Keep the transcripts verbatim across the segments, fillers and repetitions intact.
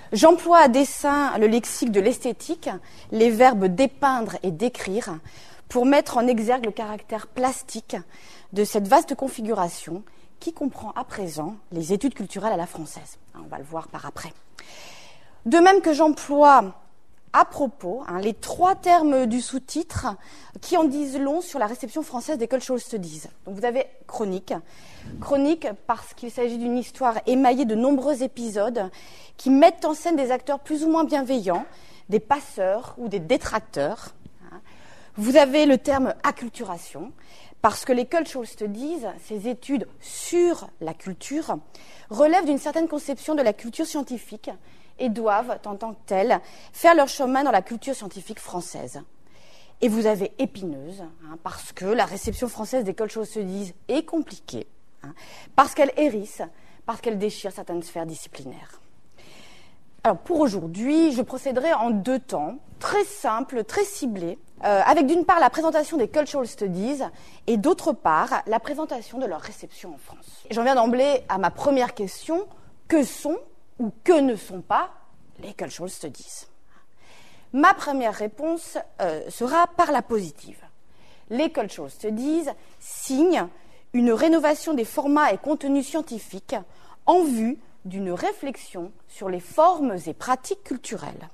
J'emploie à dessein le lexique de l'esthétique, les verbes dépeindre et décrire, pour mettre en exergue le caractère plastique de cette vaste configuration qui comprend à présent les études culturelles à la française. On va le voir par après. De même que j'emploie à propos hein, les trois termes du sous-titre qui en disent long sur la réception française des Cultural Studies. Donc vous avez chronique. Chronique parce qu'il s'agit d'une histoire émaillée de nombreux épisodes qui mettent en scène des acteurs plus ou moins bienveillants, des passeurs ou des détracteurs. Vous avez le terme acculturation, parce que les Cultural Studies, ces études sur la culture, relèvent d'une certaine conception de la culture scientifique et doivent, en tant que telles, faire leur chemin dans la culture scientifique française. Et vous avez épineuse, hein, parce que la réception française des Cultural Studies est compliquée, hein, parce qu'elle hérisse, parce qu'elle déchire certaines sphères disciplinaires. Alors pour aujourd'hui, je procéderai en deux temps, très simples, très ciblés, euh, avec d'une part la présentation des Cultural Studies et d'autre part la présentation de leur réception en France. J'en viens d'emblée à ma première question, que sont ou que ne sont pas les Cultural Studies? Ma première réponse euh, sera par la positive. Les Cultural Studies signent une rénovation des formats et contenus scientifiques en vue d'une réflexion sur les formes et pratiques culturelles.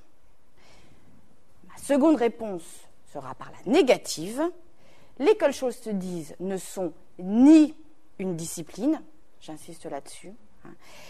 Ma seconde réponse sera par la négative. Les Cultural Studies ne sont ni une discipline, j'insiste là-dessus, hein,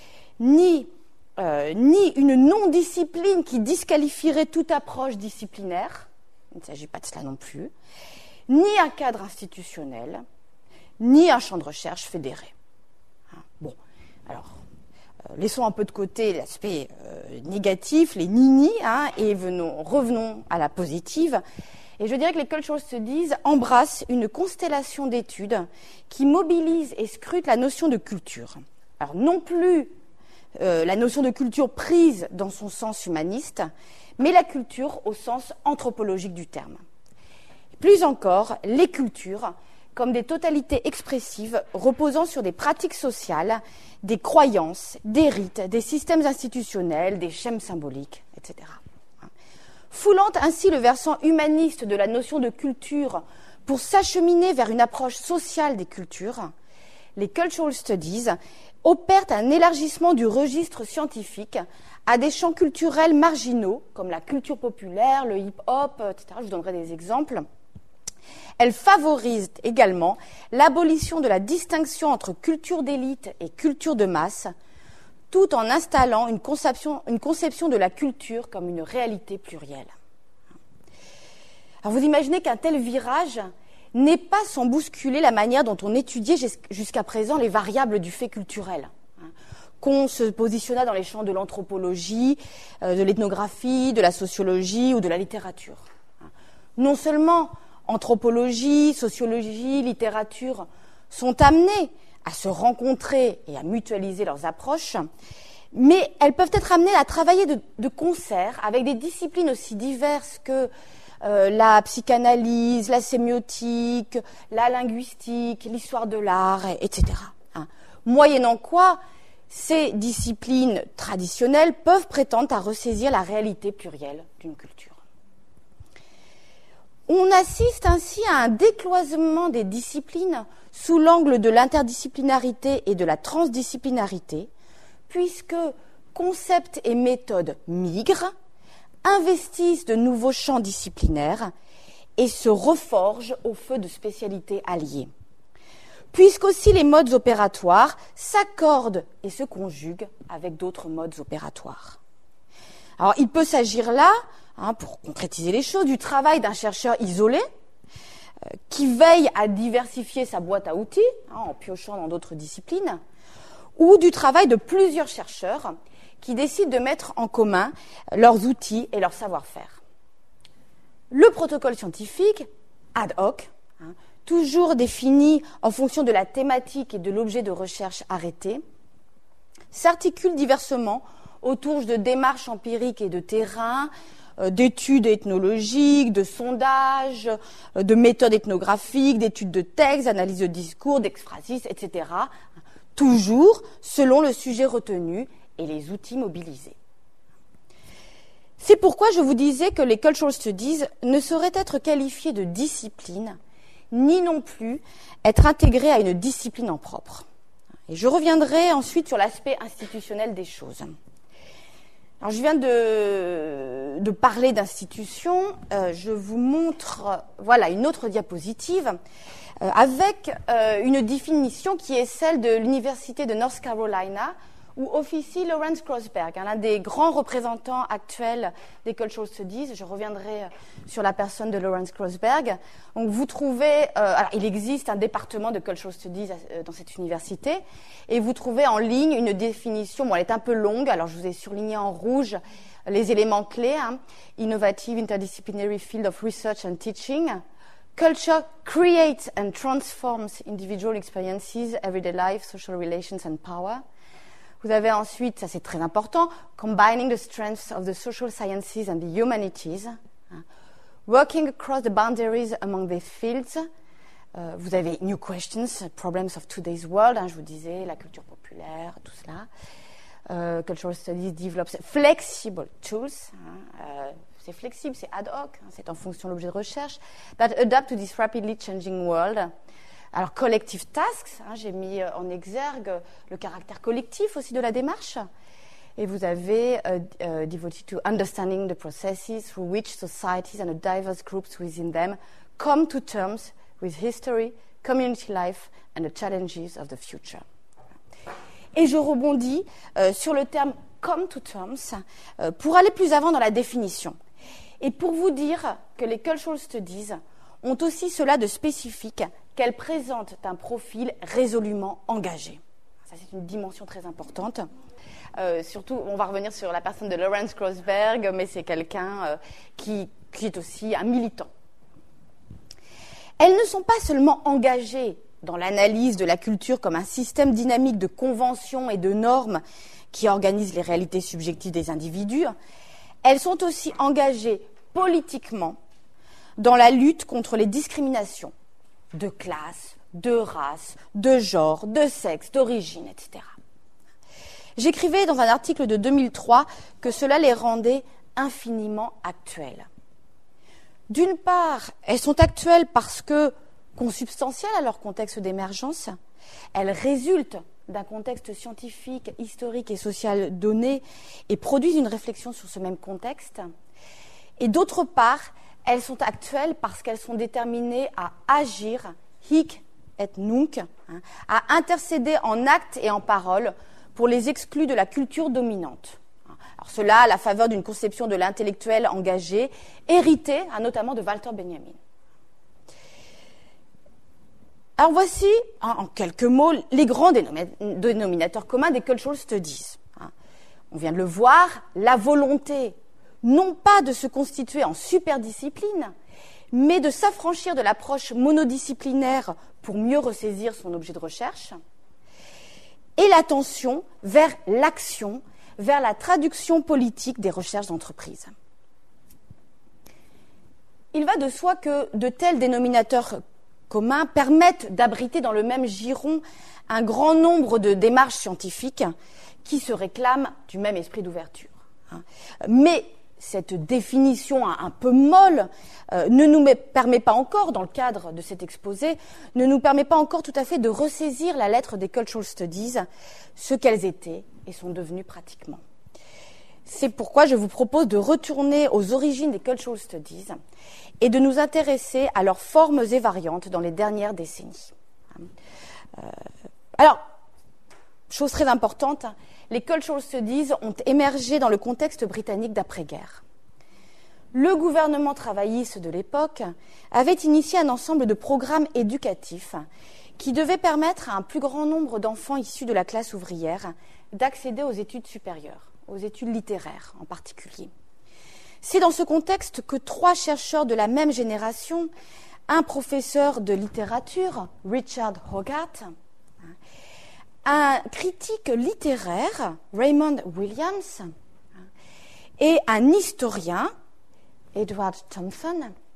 ni, euh, ni une non-discipline qui disqualifierait toute approche disciplinaire, il ne s'agit pas de cela non plus, ni un cadre institutionnel, ni un champ de recherche fédéré. Hein, bon, alors... Laissons un peu de côté l'aspect euh, négatif, les nini, hein, et venons, revenons à la positive. Et je dirais que les Cultural Studies embrassent une constellation d'études qui mobilisent et scrutent la notion de culture. Alors non plus euh, la notion de culture prise dans son sens humaniste, mais la culture au sens anthropologique du terme. Plus encore, les cultures comme des totalités expressives reposant sur des pratiques sociales, des croyances, des rites, des systèmes institutionnels, des schèmes symboliques, et cetera. Foulant ainsi le versant humaniste de la notion de culture pour s'acheminer vers une approche sociale des cultures, les Cultural Studies opèrent un élargissement du registre scientifique à des champs culturels marginaux, comme la culture populaire, le hip-hop, et cetera. Je vous donnerai des exemples. Elle favorise également l'abolition de la distinction entre culture d'élite et culture de masse, tout en installant une conception, une conception de la culture comme une réalité plurielle. Alors vous imaginez qu'un tel virage n'est pas sans bousculer la manière dont on étudiait jusqu'à présent les variables du fait culturel, qu'on se positionna dans les champs de l'anthropologie, de l'ethnographie, de la sociologie ou de la littérature. Non seulement anthropologie, sociologie, littérature sont amenées à se rencontrer et à mutualiser leurs approches, mais elles peuvent être amenées à travailler de, de concert avec des disciplines aussi diverses que euh, la psychanalyse, la sémiotique, la linguistique, l'histoire de l'art, et cetera. Hein. Moyennant quoi, ces disciplines traditionnelles peuvent prétendre à ressaisir la réalité plurielle d'une culture. On assiste ainsi à un décloisonnement des disciplines sous l'angle de l'interdisciplinarité et de la transdisciplinarité, puisque concepts et méthodes migrent, investissent de nouveaux champs disciplinaires et se reforgent au feu de spécialités alliées. Puisqu'aussi les modes opératoires s'accordent et se conjuguent avec d'autres modes opératoires. Alors, il peut s'agir là, hein, pour concrétiser les choses, du travail d'un chercheur isolé euh, qui veille à diversifier sa boîte à outils, hein, en piochant dans d'autres disciplines, ou du travail de plusieurs chercheurs qui décident de mettre en commun leurs outils et leur savoir-faire. Le protocole scientifique, ad hoc, hein, toujours défini en fonction de la thématique et de l'objet de recherche arrêté, s'articule diversement autour de démarches empiriques et de terrain, euh, d'études ethnologiques, de sondages, euh, de méthodes ethnographiques, d'études de textes, d'analyse de discours, d'exphrasis, et cetera. Toujours selon le sujet retenu et les outils mobilisés. C'est pourquoi je vous disais que les cultural studies ne sauraient être qualifiées de discipline, ni non plus être intégrées à une discipline en propre. Et je reviendrai ensuite sur l'aspect institutionnel des choses. Alors, je viens de, de parler d'institutions. Euh, je vous montre, voilà, une autre diapositive euh, avec euh, une définition qui est celle de l'Université de North Carolina, où officie Lawrence Grossberg, l'un des grands représentants actuels des Cultural Studies. Je reviendrai sur la personne de Lawrence Grossberg. Donc, vous trouvez, euh, alors, il existe un département de Cultural Studies euh, dans cette université, et vous trouvez en ligne une définition. Bon, elle est un peu longue, alors je vous ai surligné en rouge les éléments clés. Hein. Innovative Interdisciplinary Field of Research and Teaching. Culture creates and transforms individual experiences, everyday life, social relations and power. Vous avez ensuite, ça c'est très important, combining the strengths of the social sciences and the humanities, hein, working across the boundaries among these fields. Euh, vous avez new questions, problems of today's world, hein, je vous disais, la culture populaire, tout cela. Euh, cultural studies develops flexible tools. Hein, euh, c'est flexible, c'est ad hoc, hein, c'est en fonction de l'objet de recherche. That adapt to this rapidly changing world. Alors, collective tasks, hein, j'ai mis en exergue le caractère collectif aussi de la démarche. Et vous avez uh, uh, devoted to understanding the processes through which societies and the diverse groups within them come to terms with history, community life and the challenges of the future. Et je rebondis euh, sur le terme come to terms euh, pour aller plus avant dans la définition. Et pour vous dire que les cultural studies ont aussi cela de spécifique qu'elles présentent un profil résolument engagé. Ça, c'est une dimension très importante. Euh, surtout, on va revenir sur la personne de Lawrence Grossberg, mais c'est quelqu'un euh, qui, qui est aussi un militant. Elles ne sont pas seulement engagées dans l'analyse de la culture comme un système dynamique de conventions et de normes qui organisent les réalités subjectives des individus, elles sont aussi engagées politiquement dans la lutte contre les discriminations de classe, de race, de genre, de sexe, d'origine, et cetera. J'écrivais dans un article de deux mille trois que cela les rendait infiniment actuelles. D'une part, elles sont actuelles parce que, consubstantielles à leur contexte d'émergence, elles résultent d'un contexte scientifique, historique et social donné et produisent une réflexion sur ce même contexte. Et d'autre part, elles sont actuelles parce qu'elles sont déterminées à agir, hic et nunc, hein, à intercéder en actes et en paroles pour les exclus de la culture dominante. Alors cela à la faveur d'une conception de l'intellectuel engagé, héritée hein, notamment de Walter Benjamin. Alors voici, hein, en quelques mots, les grands dénominateurs communs des cultural studies. Hein. On vient de le voir, la volonté non pas de se constituer en superdiscipline, mais de s'affranchir de l'approche monodisciplinaire pour mieux ressaisir son objet de recherche, et l'attention vers l'action, vers la traduction politique des recherches d'entreprise. Il va de soi que de tels dénominateurs communs permettent d'abriter dans le même giron un grand nombre de démarches scientifiques qui se réclament du même esprit d'ouverture. Mais cette définition un peu molle euh, ne nous permet pas encore, dans le cadre de cet exposé, ne nous permet pas encore tout à fait de ressaisir la lettre des cultural studies, ce qu'elles étaient et sont devenues pratiquement. C'est pourquoi je vous propose de retourner aux origines des cultural studies et de nous intéresser à leurs formes et variantes dans les dernières décennies. Euh, alors, chose très importante, les cultural studies ont émergé dans le contexte britannique d'après-guerre. Le gouvernement travailliste de l'époque avait initié un ensemble de programmes éducatifs qui devaient permettre à un plus grand nombre d'enfants issus de la classe ouvrière d'accéder aux études supérieures, aux études littéraires en particulier. C'est dans ce contexte que trois chercheurs de la même génération, un professeur de littérature, Richard Hogarth, un critique littéraire, Raymond Williams, et un historien, Edward Thompson,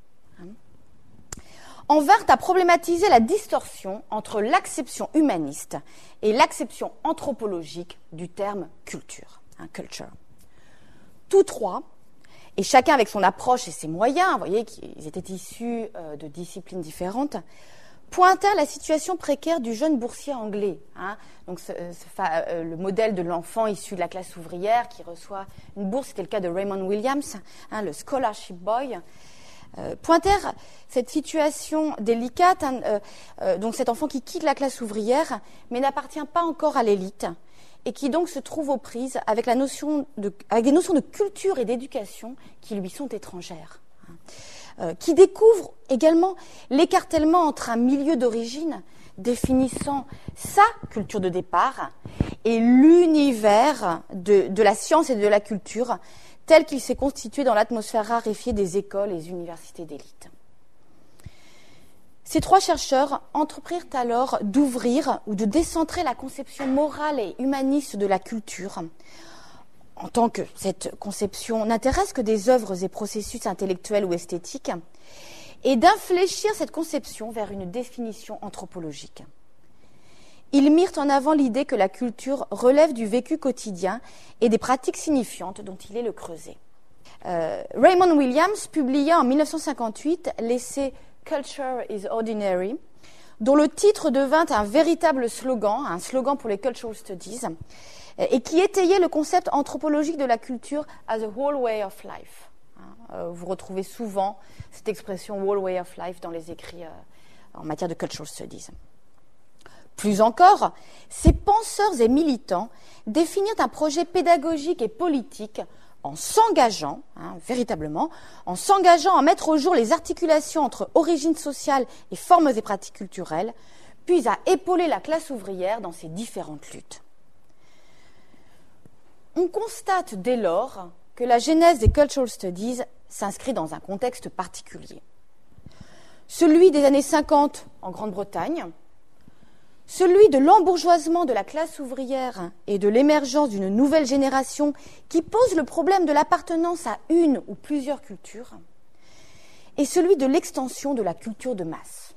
en vinrent à problématiser la distorsion entre l'acception humaniste et l'acception anthropologique du terme culture, hein, culture. Tous trois et chacun avec son approche et ses moyens, vous voyez qu'ils étaient issus euh, de disciplines différentes, pointèrent la situation précaire du jeune boursier anglais. Hein. Donc, ce, ce, euh, le modèle de l'enfant issu de la classe ouvrière qui reçoit une bourse, c'était le cas de Raymond Williams, hein, le scholarship boy, euh, pointèrent cette situation délicate, hein, euh, euh, donc cet enfant qui quitte la classe ouvrière, mais n'appartient pas encore à l'élite, et qui donc se trouve aux prises avec, la notion de, avec des notions de culture et d'éducation qui lui sont étrangères. Euh, qui découvre également l'écartèlement entre un milieu d'origine définissant sa culture de départ et l'univers de, de la science et de la culture tel qu'il s'est constitué dans l'atmosphère raréfiée des écoles et des universités d'élite. Ces trois chercheurs entreprirent alors d'ouvrir ou de décentrer la conception morale et humaniste de la culture, en tant que cette conception n'intéresse que des œuvres et processus intellectuels ou esthétiques, et d'infléchir cette conception vers une définition anthropologique. Ils mirent en avant l'idée que la culture relève du vécu quotidien et des pratiques signifiantes dont il est le creuset. Euh, Raymond Williams publia en mille neuf cent cinquante-huit l'essai « Culture is Ordinary », dont le titre devint un véritable slogan, un slogan pour les cultural studies, et qui étayait le concept anthropologique de la culture as a whole way of life. Vous retrouvez souvent cette expression whole way of life dans les écrits en matière de cultural studies. Plus encore, ces penseurs et militants définirent un projet pédagogique et politique en s'engageant, hein, véritablement, en s'engageant à mettre au jour les articulations entre origines sociales et formes et pratiques culturelles, puis à épauler la classe ouvrière dans ses différentes luttes. On constate dès lors que la genèse des cultural studies s'inscrit dans un contexte particulier. Celui des années cinquante en Grande-Bretagne, celui de l'embourgeoisement de la classe ouvrière et de l'émergence d'une nouvelle génération qui pose le problème de l'appartenance à une ou plusieurs cultures, et celui de l'extension de la culture de masse.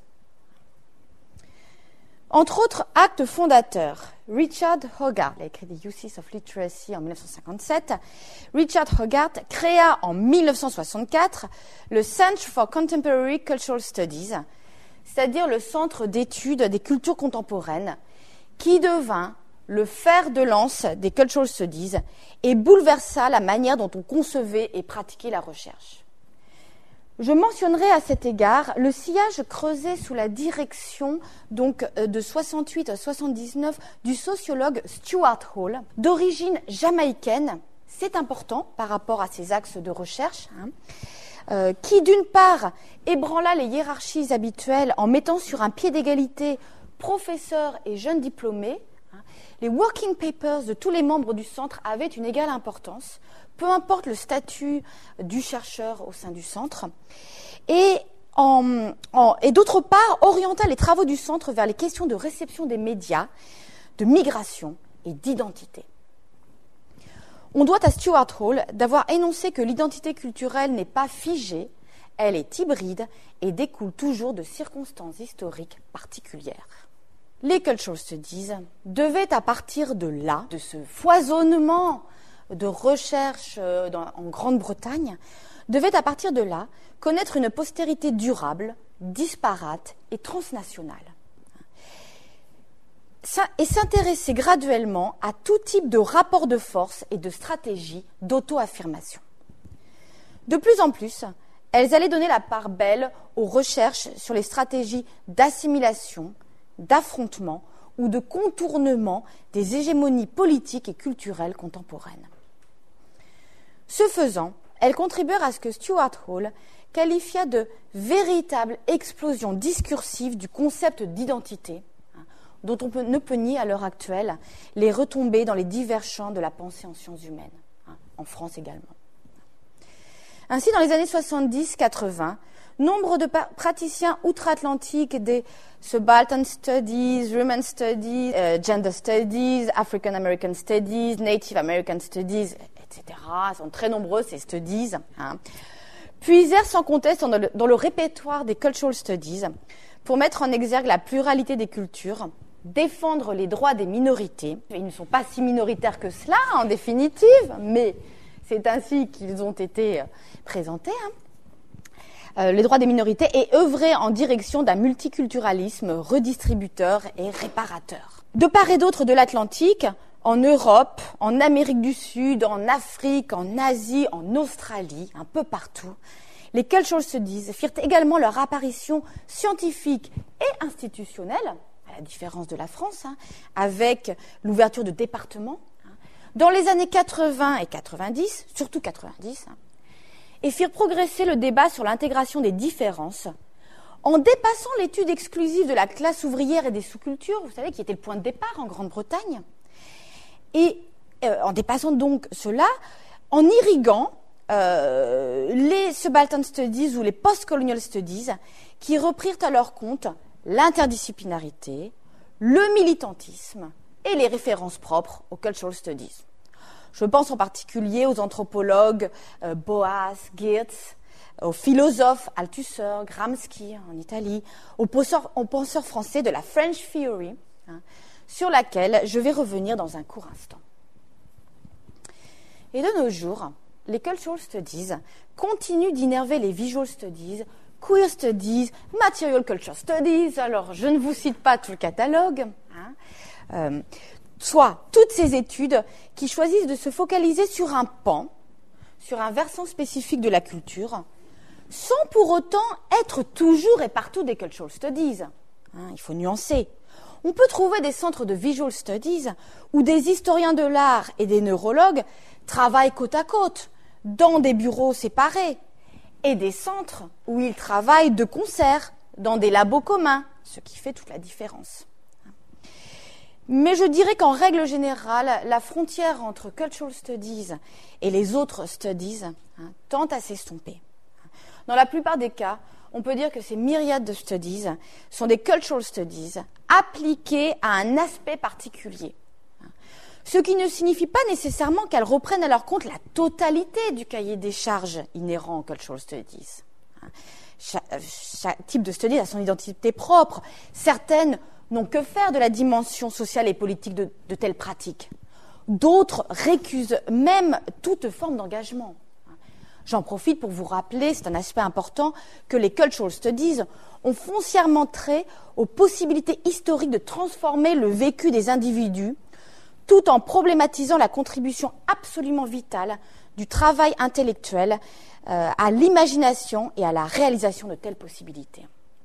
Entre autres actes fondateurs, Richard Hogarth, il a écrit The Uses of Literacy en mille neuf cent cinquante-sept, Richard Hogarth créa en mille neuf cent soixante-quatre le Centre for Contemporary Cultural Studies, c'est-à-dire le centre d'études des cultures contemporaines, qui devint le fer de lance des cultural studies et bouleversa la manière dont on concevait et pratiquait la recherche. Je mentionnerai à cet égard le sillage creusé sous la direction donc de soixante-huit à soixante-dix-neuf du sociologue Stuart Hall, d'origine jamaïcaine. C'est important par rapport à ses axes de recherche, hein, euh, qui d'une part ébranla les hiérarchies habituelles en mettant sur un pied d'égalité professeurs et jeunes diplômés. Hein. Les working papers de tous les membres du centre avaient une égale importance, peu importe le statut du chercheur au sein du centre, et, en, en, et d'autre part, orienta les travaux du centre vers les questions de réception des médias, de migration et d'identité. On doit à Stuart Hall d'avoir énoncé que l'identité culturelle n'est pas figée, elle est hybride et découle toujours de circonstances historiques particulières. Les cultural studies devaient à partir de là, de ce foisonnement de recherche en Grande-Bretagne, devaient à partir de là connaître une postérité durable, disparate et transnationale. Et s'intéresser graduellement à tout type de rapport de force et de stratégie d'auto-affirmation. De plus en plus, elles allaient donner la part belle aux recherches sur les stratégies d'assimilation, d'affrontement ou de contournement des hégémonies politiques et culturelles contemporaines. Ce faisant, elles contribuèrent à ce que Stuart Hall qualifia de véritable explosion discursive du concept d'identité, dont on peut, ne peut nier à l'heure actuelle les retombées dans les divers champs de la pensée en sciences humaines, hein, en France également. Ainsi, dans les années soixante-dix quatre-vingts, nombre de praticiens outre-Atlantique des Subaltern Studies, Women Studies, euh, Gender Studies, African American Studies, Native American Studies, et cetera, sont très nombreux ces studies, hein, puisèrent sans conteste dans le, dans le répertoire des cultural studies pour mettre en exergue la pluralité des cultures, défendre les droits des minorités. Ils ne sont pas si minoritaires que cela, en définitive, mais c'est ainsi qu'ils ont été présentés, hein. Euh, les droits des minorités, et œuvrer en direction d'un multiculturalisme redistributeur et réparateur. De part et d'autre de l'Atlantique, en Europe, en Amérique du Sud, en Afrique, en Asie, en Australie, un peu partout, les cultural studies firent également leur apparition scientifique et institutionnelle, à la différence de la France, hein, avec l'ouverture de départements, hein, dans les années quatre-vingts et quatre-vingt-dix, surtout quatre-vingt-dix, hein, et firent progresser le débat sur l'intégration des différences en dépassant l'étude exclusive de la classe ouvrière et des sous-cultures, vous savez, qui était le point de départ en Grande-Bretagne, et euh, en dépassant donc cela, en irriguant euh, les Subaltern Studies ou les Post-Colonial Studies, qui reprirent à leur compte l'interdisciplinarité, le militantisme et les références propres aux Cultural Studies. Je pense en particulier aux anthropologues euh, Boas, Geertz, aux philosophes Althusser, Gramsci en Italie, aux penseurs, aux penseurs français de la French Theory, hein, sur laquelle je vais revenir dans un court instant. Et de nos jours, les Cultural Studies continuent d'innerver les Visual Studies, Queer Studies, Material Culture Studies, alors je ne vous cite pas tout le catalogue, hein, euh, soit toutes ces études qui choisissent de se focaliser sur un pan, sur un versant spécifique de la culture, sans pour autant être toujours et partout des cultural studies. Hein, il faut nuancer. On peut trouver des centres de visual studies où des historiens de l'art et des neurologues travaillent côte à côte, dans des bureaux séparés, et des centres où ils travaillent de concert, dans des labos communs, ce qui fait toute la différence. Mais je dirais qu'en règle générale, la frontière entre cultural studies et les autres studies, hein, tend à s'estomper. Dans la plupart des cas, on peut dire que ces myriades de studies sont des cultural studies appliquées à un aspect particulier. Ce qui ne signifie pas nécessairement qu'elles reprennent à leur compte la totalité du cahier des charges inhérent aux cultural studies. Chaque, chaque type de studies a son identité propre. Certaines n'ont que faire de la dimension sociale et politique de, de telles pratiques. D'autres récusent même toute forme d'engagement. J'en profite pour vous rappeler, c'est un aspect important, que les cultural studies ont foncièrement trait aux possibilités historiques de transformer le vécu des individus, tout en problématisant la contribution absolument vitale du travail intellectuel euh, à l'imagination et à la réalisation de telles possibilités.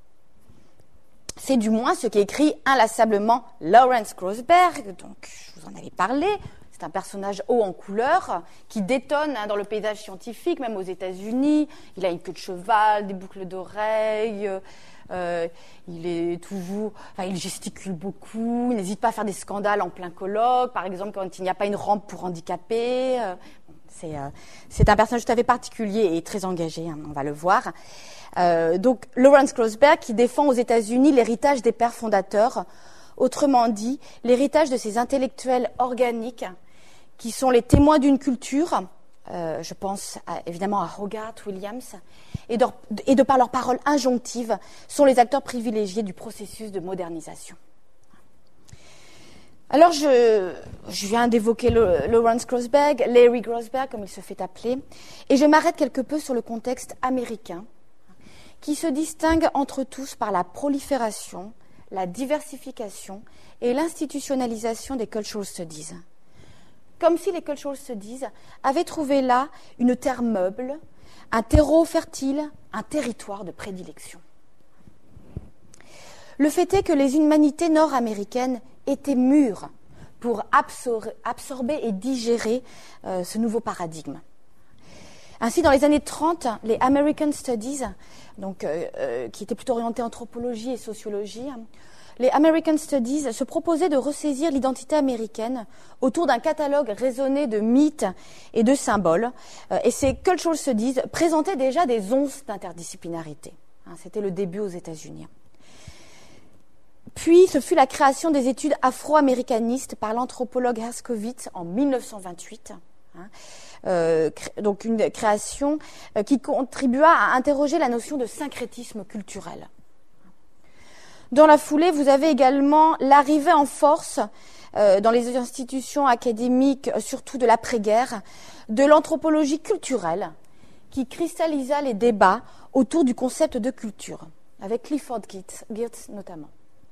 C'est du moins ce qu'écrit inlassablement Lawrence Grossberg, donc je vous en avais parlé. C'est un personnage haut en couleur qui détonne hein, dans le paysage scientifique, même aux États-Unis. Il a une queue de cheval, des boucles d'oreilles, euh, il est toujours, enfin, il gesticule beaucoup, il n'hésite pas à faire des scandales en plein colloque, par exemple quand il n'y a pas une rampe pour handicapés. Euh, c'est, euh, c'est un personnage tout à fait particulier et très engagé, hein, on va le voir. Euh, donc Lawrence Grossberg qui défend aux États-Unis l'héritage des pères fondateurs, autrement dit l'héritage de ces intellectuels organiques qui sont les témoins d'une culture, euh, je pense à, évidemment à Hogarth, Williams, et de, et de par leurs paroles injonctives, sont les acteurs privilégiés du processus de modernisation. Alors, je, je viens d'évoquer le, Lawrence Grossberg, Larry Grossberg, comme il se fait appeler, et je m'arrête quelque peu sur le contexte américain, qui se distingue entre tous par la prolifération, la diversification et l'institutionnalisation des cultural studies. Comme si les cultural studies avaient trouvé là une terre meuble, un terreau fertile, un territoire de prédilection. Le fait est que les humanités nord-américaines étaient mûres pour absor- absorber et digérer euh, ce nouveau paradigme. Ainsi, dans les années trente, les American Studies, donc, euh, euh, qui étaient plutôt orientés anthropologie et sociologie, les American Studies se proposaient de ressaisir l'identité américaine autour d'un catalogue raisonné de mythes et de symboles. Euh, et ces Cultural Studies présentaient déjà des onces d'interdisciplinarité. Hein, c'était le début aux États-Unis. Puis, ce fut la création des études afro-américanistes par l'anthropologue Herskovits en mille neuf cent vingt-huit. Hein, euh, cré- donc une création euh, qui contribua à interroger la notion de syncrétisme culturel. Dans la foulée, vous avez également l'arrivée en force euh, dans les institutions académiques, surtout de l'après-guerre, de l'anthropologie culturelle, qui cristallisa les débats autour du concept de culture, avec Clifford Geertz notamment.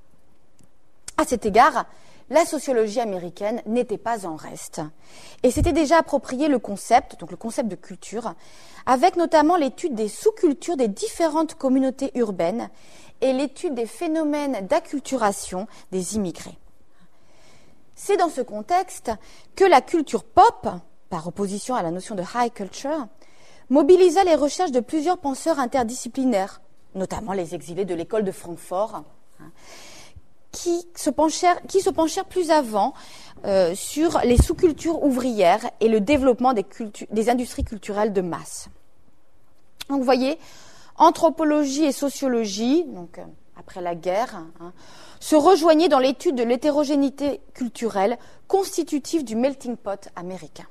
À cet égard, la sociologie américaine n'était pas en reste et s'était déjà approprié le concept, donc le concept de culture, avec notamment l'étude des sous-cultures des différentes communautés urbaines et l'étude des phénomènes d'acculturation des immigrés. C'est dans ce contexte que la culture pop, par opposition à la notion de high culture, mobilisa les recherches de plusieurs penseurs interdisciplinaires, notamment les exilés de l'école de Francfort, qui se penchèrent, qui se penchèrent plus avant euh, sur les sous-cultures ouvrières et le développement des, cultu- des industries culturelles de masse. Donc vous voyez, anthropologie et sociologie, donc euh, après la guerre, hein, se rejoignaient dans l'étude de l'hétérogénéité culturelle constitutive du melting pot américain.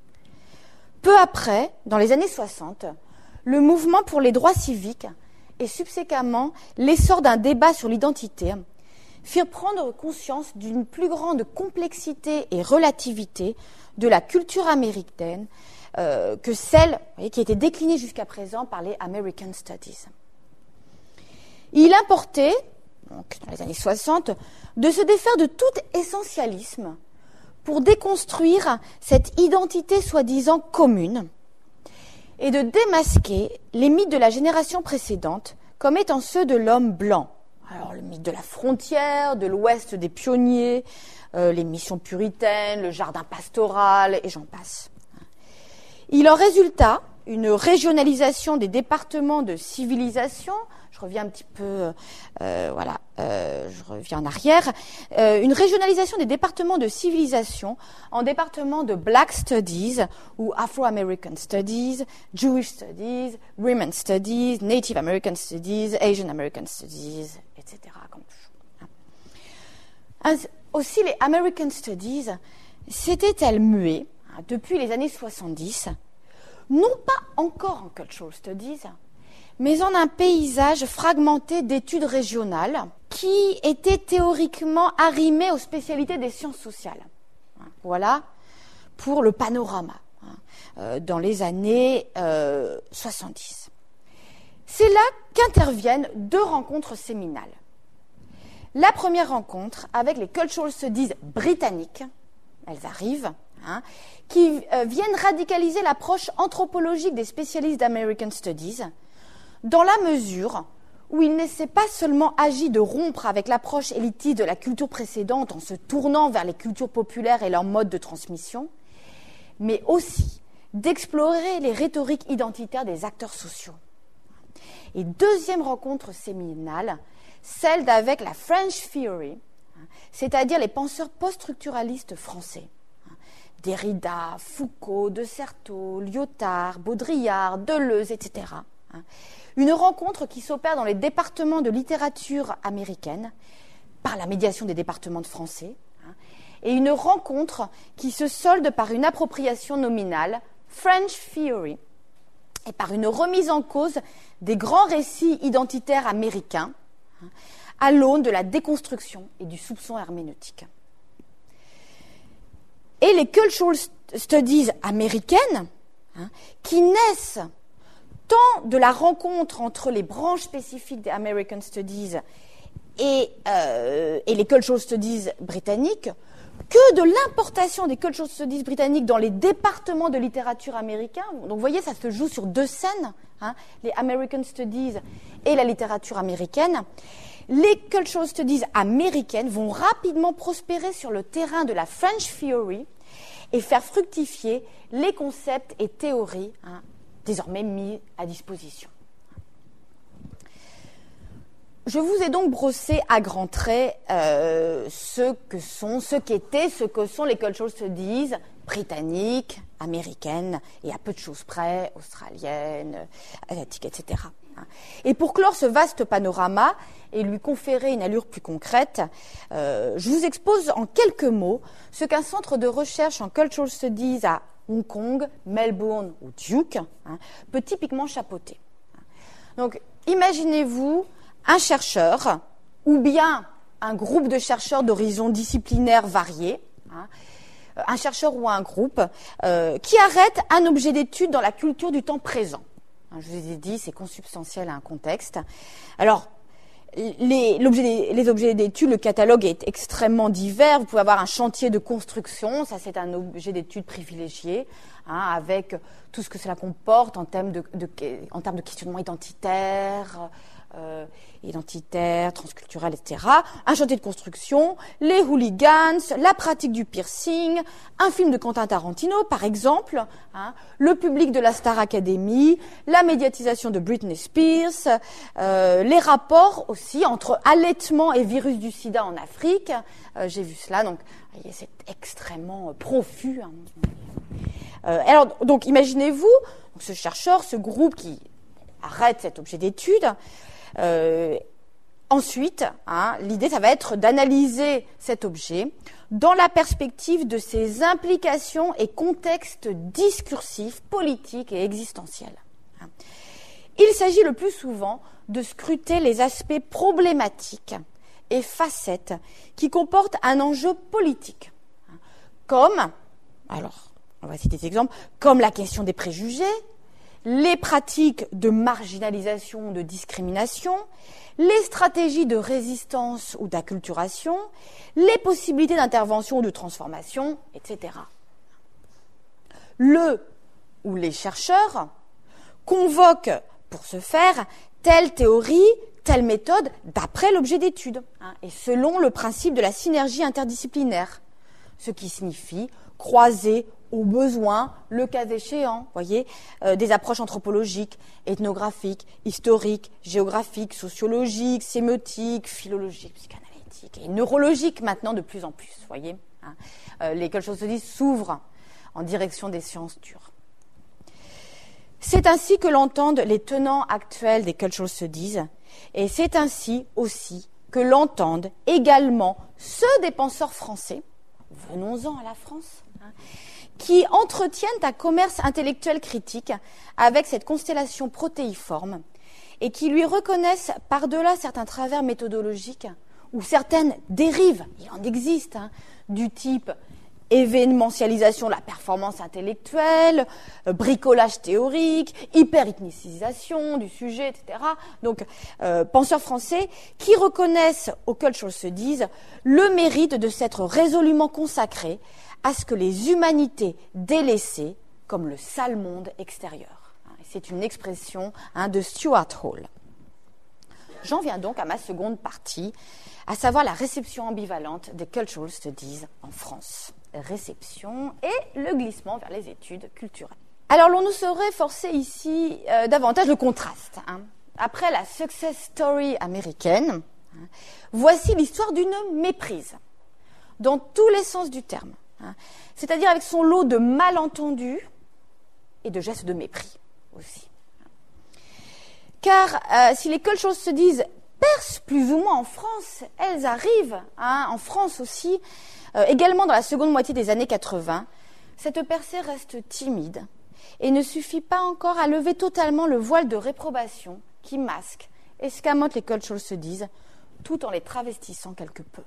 Peu après, dans les années soixante, le mouvement pour les droits civiques et subséquemment l'essor d'un débat sur l'identité firent prendre conscience d'une plus grande complexité et relativité de la culture américaine euh, que celle vous voyez, qui était déclinée jusqu'à présent par les American Studies. Il importait, donc, dans les années soixante, de se défaire de tout essentialisme pour déconstruire cette identité soi-disant commune et de démasquer les mythes de la génération précédente comme étant ceux de l'homme blanc. Alors le mythe de la frontière, de l'ouest des pionniers, euh, les missions puritaines, le jardin pastoral, et j'en passe. Il en résulta une régionalisation des départements de civilisation. Je reviens un petit peu, euh, voilà, euh, je reviens en arrière. Euh, une régionalisation des départements de civilisation en départements de Black Studies ou Afro-American Studies, Jewish Studies, Women's Studies, Native American Studies, Asian American Studies, et cetera. Comme toujours. Aussi, les American Studies s'étaient-elles muées hein, depuis les années soixante-dix, non pas encore en Cultural Studies, mais en un paysage fragmenté d'études régionales qui étaient théoriquement arrimées aux spécialités des sciences sociales. Voilà pour le panorama hein, dans les années euh, soixante-dix. C'est là qu'interviennent deux rencontres séminales. La première rencontre avec les Cultural Studies britanniques, elles arrivent, hein, qui euh, viennent radicaliser l'approche anthropologique des spécialistes d'American Studies, dans la mesure où il ne s'est pas seulement agi de rompre avec l'approche élitiste de la culture précédente en se tournant vers les cultures populaires et leurs modes de transmission, mais aussi d'explorer les rhétoriques identitaires des acteurs sociaux. Et deuxième rencontre séminale, celle d'avec la French Theory, c'est-à-dire les penseurs post-structuralistes français. Derrida, Foucault, De Certeau, Lyotard, Baudrillard, Deleuze, et cetera. Une rencontre qui s'opère dans les départements de littérature américaine, par la médiation des départements de français, et une rencontre qui se solde par une appropriation nominale, French Theory, et par une remise en cause des grands récits identitaires américains, à l'aune de la déconstruction et du soupçon herméneutique. Et les Cultural Studies américaines, hein, qui naissent tant de la rencontre entre les branches spécifiques des American Studies et, euh, et les Cultural Studies britanniques, que de l'importation des Cultural Studies britanniques dans les départements de littérature américains. Donc vous voyez, ça se joue sur deux scènes, hein, les American Studies et la littérature américaine. Les Cultural Studies américaines vont rapidement prospérer sur le terrain de la French Theory et faire fructifier les concepts et théories hein, désormais mis à disposition. Je vous ai donc brossé à grands traits euh, ce que sont, ce qu'étaient, ce que sont les Cultural Studies britanniques, américaines, et à peu de choses près, australiennes, asiatiques, et cetera. Et pour clore ce vaste panorama et lui conférer une allure plus concrète, euh, je vous expose en quelques mots ce qu'un centre de recherche en Cultural Studies à Hong Kong, Melbourne ou Duke hein, peut typiquement chapeauter. Donc, imaginez-vous un chercheur ou bien un groupe de chercheurs d'horizons disciplinaires variés, hein, un chercheur ou un groupe, euh, qui arrête un objet d'étude dans la culture du temps présent. Hein, je vous ai dit, c'est consubstantiel à un contexte. Alors, les, l'objet des, les objets d'étude, le catalogue est extrêmement divers. Vous pouvez avoir un chantier de construction, ça c'est un objet d'étude privilégié, hein, avec tout ce que cela comporte en termes de, de, en termes de questionnement identitaire, Euh, identitaire, transculturel, et cetera. Un chantier de construction, les hooligans, la pratique du piercing, un film de Quentin Tarantino, par exemple, hein, le public de la Star Academy, la médiatisation de Britney Spears, euh, les rapports aussi entre allaitement et virus du sida en Afrique. Euh, j'ai vu cela, donc vous voyez, c'est extrêmement euh, profus. Hein. Euh, alors, donc, imaginez-vous, donc, ce chercheur, ce groupe qui arrête cet objet d'étude. Euh, ensuite, hein, l'idée, ça va être d'analyser cet objet dans la perspective de ses implications et contextes discursifs, politiques et existentiels. Il s'agit le plus souvent de scruter les aspects problématiques et facettes qui comportent un enjeu politique, comme, alors, on va citer des exemples, comme la question des préjugés, les pratiques de marginalisation ou de discrimination, les stratégies de résistance ou d'acculturation, les possibilités d'intervention ou de transformation, et cetera. Le ou les chercheurs convoquent pour ce faire telle théorie, telle méthode d'après l'objet d'étude, hein, et selon le principe de la synergie interdisciplinaire, ce qui signifie croiser au besoin, le cas échéant, voyez, euh, des approches anthropologiques, ethnographiques, historiques, géographiques, sociologiques, sémiotiques, philologiques, psychanalytiques et neurologiques maintenant de plus en plus, voyez. Hein. Euh, les Cultural Studies s'ouvrent en direction des sciences dures. C'est ainsi que l'entendent les tenants actuels des Cultural Studies, et c'est ainsi aussi que l'entendent également ceux des penseurs français, venons-en à la France, hein, qui entretiennent un commerce intellectuel critique avec cette constellation protéiforme et qui lui reconnaissent par-delà certains travers méthodologiques ou certaines dérives, il en existe, hein, du type événementialisation de la performance intellectuelle, euh, bricolage théorique, hyper-ethnicisation du sujet, et cetera. Donc, euh, penseurs français qui reconnaissent aux Cultural Studies le mérite de s'être résolument consacrés à ce que les humanités délaissées comme le sale monde extérieur. C'est une expression, hein, de Stuart Hall. J'en viens donc à ma seconde partie, à savoir la réception ambivalente des Cultural Studies en France. Réception et le glissement vers les études culturelles. Alors, l'on nous serait forcé ici euh, davantage le contraste. Hein. Après la success story américaine, hein, voici l'histoire d'une méprise, dans tous les sens du terme. Hein, c'est-à-dire avec son lot de malentendus et de gestes de mépris aussi. Car euh, si les Cultural Studies percent plus ou moins en France, elles arrivent, hein, en France aussi, euh, également dans la seconde moitié des années quatre-vingts, cette percée reste timide et ne suffit pas encore à lever totalement le voile de réprobation qui masque, escamote les Cultural Studies, tout en les travestissant quelque peu.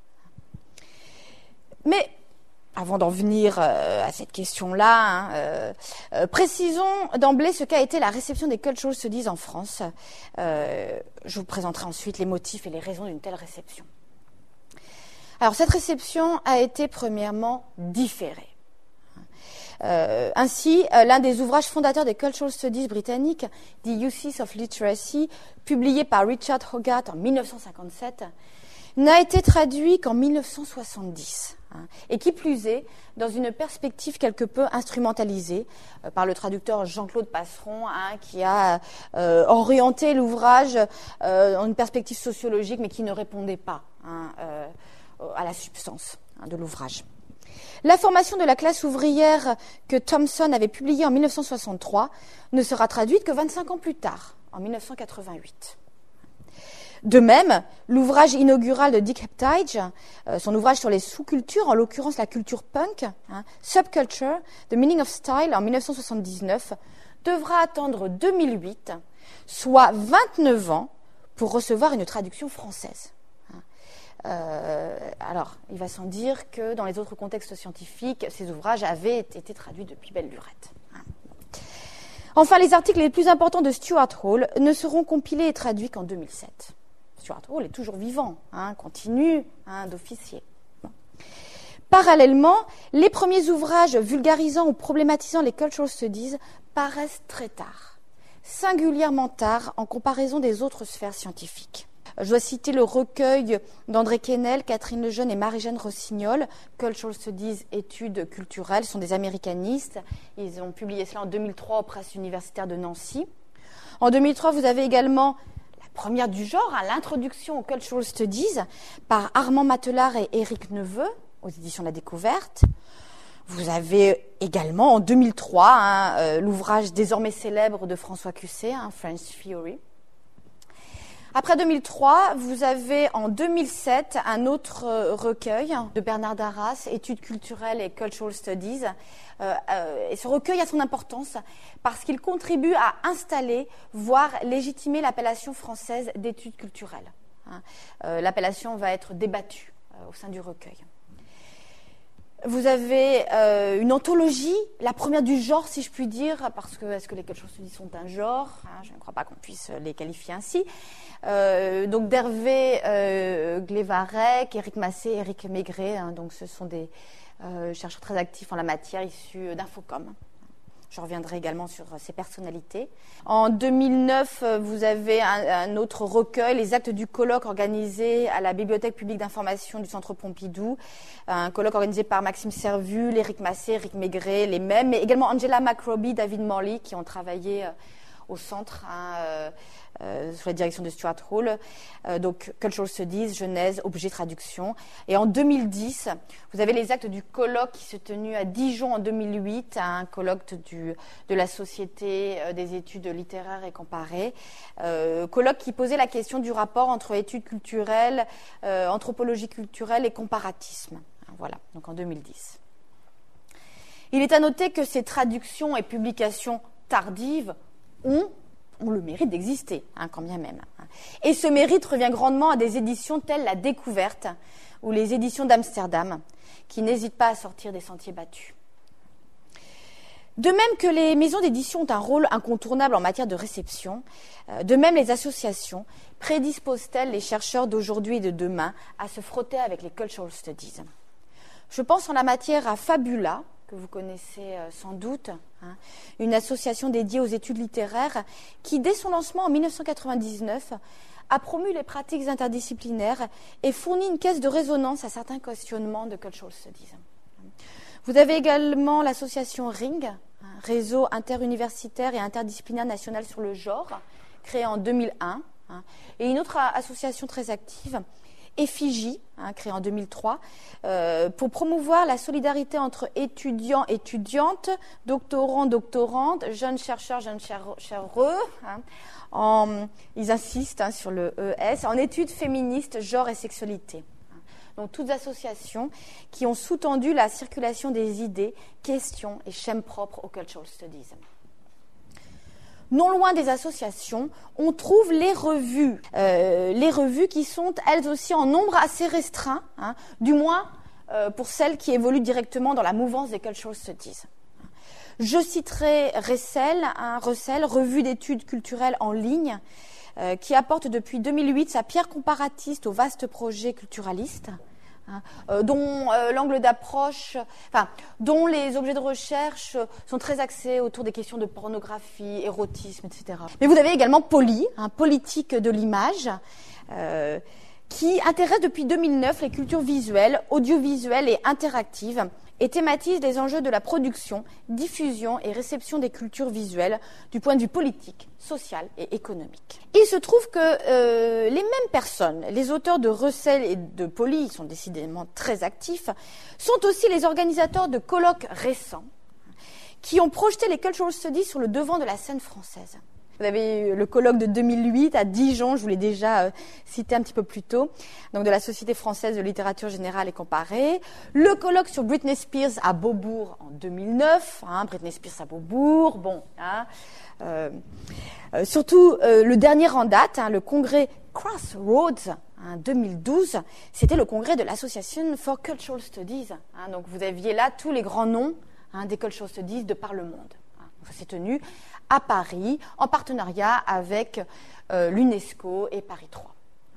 Mais avant d'en venir euh, à cette question-là, hein, euh, euh, précisons d'emblée ce qu'a été la réception des Cultural Studies en France. Euh, je vous présenterai ensuite les motifs et les raisons d'une telle réception. Alors, cette réception a été premièrement différée. Euh, ainsi, euh, l'un des ouvrages fondateurs des Cultural Studies britanniques, The Uses of Literacy, publié par Richard Hogarth en mille neuf cent cinquante-sept, n'a été traduit qu'en mille neuf cent soixante-dix, hein, et qui plus est, dans une perspective quelque peu instrumentalisée euh, par le traducteur Jean-Claude Passeron, hein, qui a euh, orienté l'ouvrage euh, dans une perspective sociologique, mais qui ne répondait pas, hein, euh, à la substance, hein, de l'ouvrage. La formation de la classe ouvrière que Thomson avait publiée en mille neuf cent soixante-trois ne sera traduite que vingt-cinq ans plus tard, en mille neuf cent quatre-vingt-huit. De même, l'ouvrage inaugural de Dick Heptage, euh, son ouvrage sur les sous-cultures, en l'occurrence la culture punk, hein, Subculture, The Meaning of Style, en mille neuf cent soixante-dix-neuf, devra attendre deux mille huit, soit vingt-neuf ans, pour recevoir une traduction française. Euh, alors, il va sans dire que dans les autres contextes scientifiques, ces ouvrages avaient été traduits depuis belle lurette. Enfin, les articles les plus importants de Stuart Hall ne seront compilés et traduits qu'en deux mille sept. Stuart Hall est toujours vivant, hein, continue hein, d'officier. Bon. Parallèlement, les premiers ouvrages vulgarisant ou problématisant les cultural studies paraissent très tard, singulièrement tard en comparaison des autres sphères scientifiques. Je dois citer le recueil d'André Quesnel, Catherine Lejeune et Marie-Jeanne Rossignol, Cultural Studies, études culturelles, ce sont des américanistes. Ils ont publié cela en deux mille trois aux presses universitaires de Nancy. En deux mille trois, vous avez également la première du genre, hein, l'introduction aux Cultural Studies par Armand Matelard et Éric Neveu, aux éditions de la Découverte. Vous avez également en deux mille trois hein, euh, l'ouvrage désormais célèbre de François Cusset, hein, French Theory. Après deux mille trois, vous avez en deux mille sept un autre recueil de Bernard Darras, Études culturelles et Cultural Studies. Euh, euh, et ce recueil a son importance parce qu'il contribue à installer, voire légitimer l'appellation française d'études culturelles. Hein. Euh, l'appellation va être débattue euh, au sein du recueil. Vous avez euh, une anthologie, la première du genre, si je puis dire, parce que est-ce que les cultural studies sont un genre hein, je ne crois pas qu'on puisse les qualifier ainsi. Euh, donc d'Hervé euh, Glévarec, Éric Massé, Éric Maigret, hein, donc ce sont des euh, chercheurs très actifs en la matière, issus d'Infocom. Je reviendrai également sur ces personnalités. En deux mille neuf, vous avez un, un autre recueil, les actes du colloque organisé à la Bibliothèque publique d'information du Centre Pompidou. Un colloque organisé par Maxime Servul, Éric Massé, Éric Maigret, les mêmes, mais également Angela McRobbie, David Morley, qui ont travaillé euh, au centre, hein, euh, euh, sous la direction de Stuart Hall. Euh, donc, Cultural Studies, Genèse, objet, traduction. Et en deux mille dix, vous avez les actes du colloque qui s'est tenu à Dijon en deux mille huit, un colloque du, de la Société des études littéraires et comparées. Euh, colloque qui posait la question du rapport entre études culturelles, euh, anthropologie culturelle et comparatisme. Voilà, donc en deux mille dix. Il est à noter que ces traductions et publications tardives ont, ont le mérite d'exister, hein, quand bien même. Et ce mérite revient grandement à des éditions telles La Découverte ou les éditions d'Amsterdam, qui n'hésitent pas à sortir des sentiers battus. De même que les maisons d'édition ont un rôle incontournable en matière de réception, de même les associations prédisposent-elles les chercheurs d'aujourd'hui et de demain à se frotter avec les cultural studies. Je pense en la matière à Fabula, que vous connaissez sans doute, hein, une association dédiée aux études littéraires qui, dès son lancement en mille neuf cent quatre-vingt-dix-neuf, a promu les pratiques interdisciplinaires et fourni une caisse de résonance à certains questionnements de cultural studies. Vous avez également l'association RING, hein, Réseau interuniversitaire et interdisciplinaire national sur le genre, créée en deux mille un, hein, et une autre association très active, Effigie, hein, créée en deux mille trois, euh, pour promouvoir la solidarité entre étudiants, étudiantes, doctorants, doctorantes, jeunes chercheurs, jeunes chercheurs, hein, en, ils insistent hein, sur le E S, en études féministes, genre et sexualité. Donc toutes associations qui ont sous-tendu la circulation des idées, questions et schèmes propres aux cultural studies. Non loin des associations, on trouve les revues, euh, les revues qui sont elles aussi en nombre assez restreint, hein, du moins euh, pour celles qui évoluent directement dans la mouvance des cultural studies. Je citerai Recel, hein, Recel, revue d'études culturelles en ligne, euh, qui apporte depuis deux mille huit sa pierre comparatiste au vaste projet culturaliste. Hein, euh, dont euh, l'angle d'approche, enfin, dont les objets de recherche euh, sont très axés autour des questions de pornographie, érotisme, et cetera. Mais vous avez également Poly, hein, politique de l'image, euh, qui intéresse depuis deux mille neuf les cultures visuelles, audiovisuelles et interactives, et thématise les enjeux de la production, diffusion et réception des cultures visuelles du point de vue politique, social et économique. Il se trouve que euh, les mêmes personnes, les auteurs de Recel et de Poly, ils sont décidément très actifs, sont aussi les organisateurs de colloques récents qui ont projeté les cultural studies sur le devant de la scène française. Vous avez le colloque de deux mille huit à Dijon, je vous l'ai déjà euh, cité un petit peu plus tôt, donc de la Société française de littérature générale et comparée. Le colloque sur Britney Spears à Beaubourg en deux mille neuf, hein, Britney Spears à Beaubourg, bon, hein, euh, euh, surtout euh, le dernier en date, hein, le congrès Crossroads, hein, deux mille douze, c'était le congrès de l'Association for Cultural Studies. Hein, donc vous aviez là tous les grands noms hein, des Cultural Studies de par le monde. Hein. Ça s'est tenu à Paris, en partenariat avec euh, l'UNESCO et Paris trois.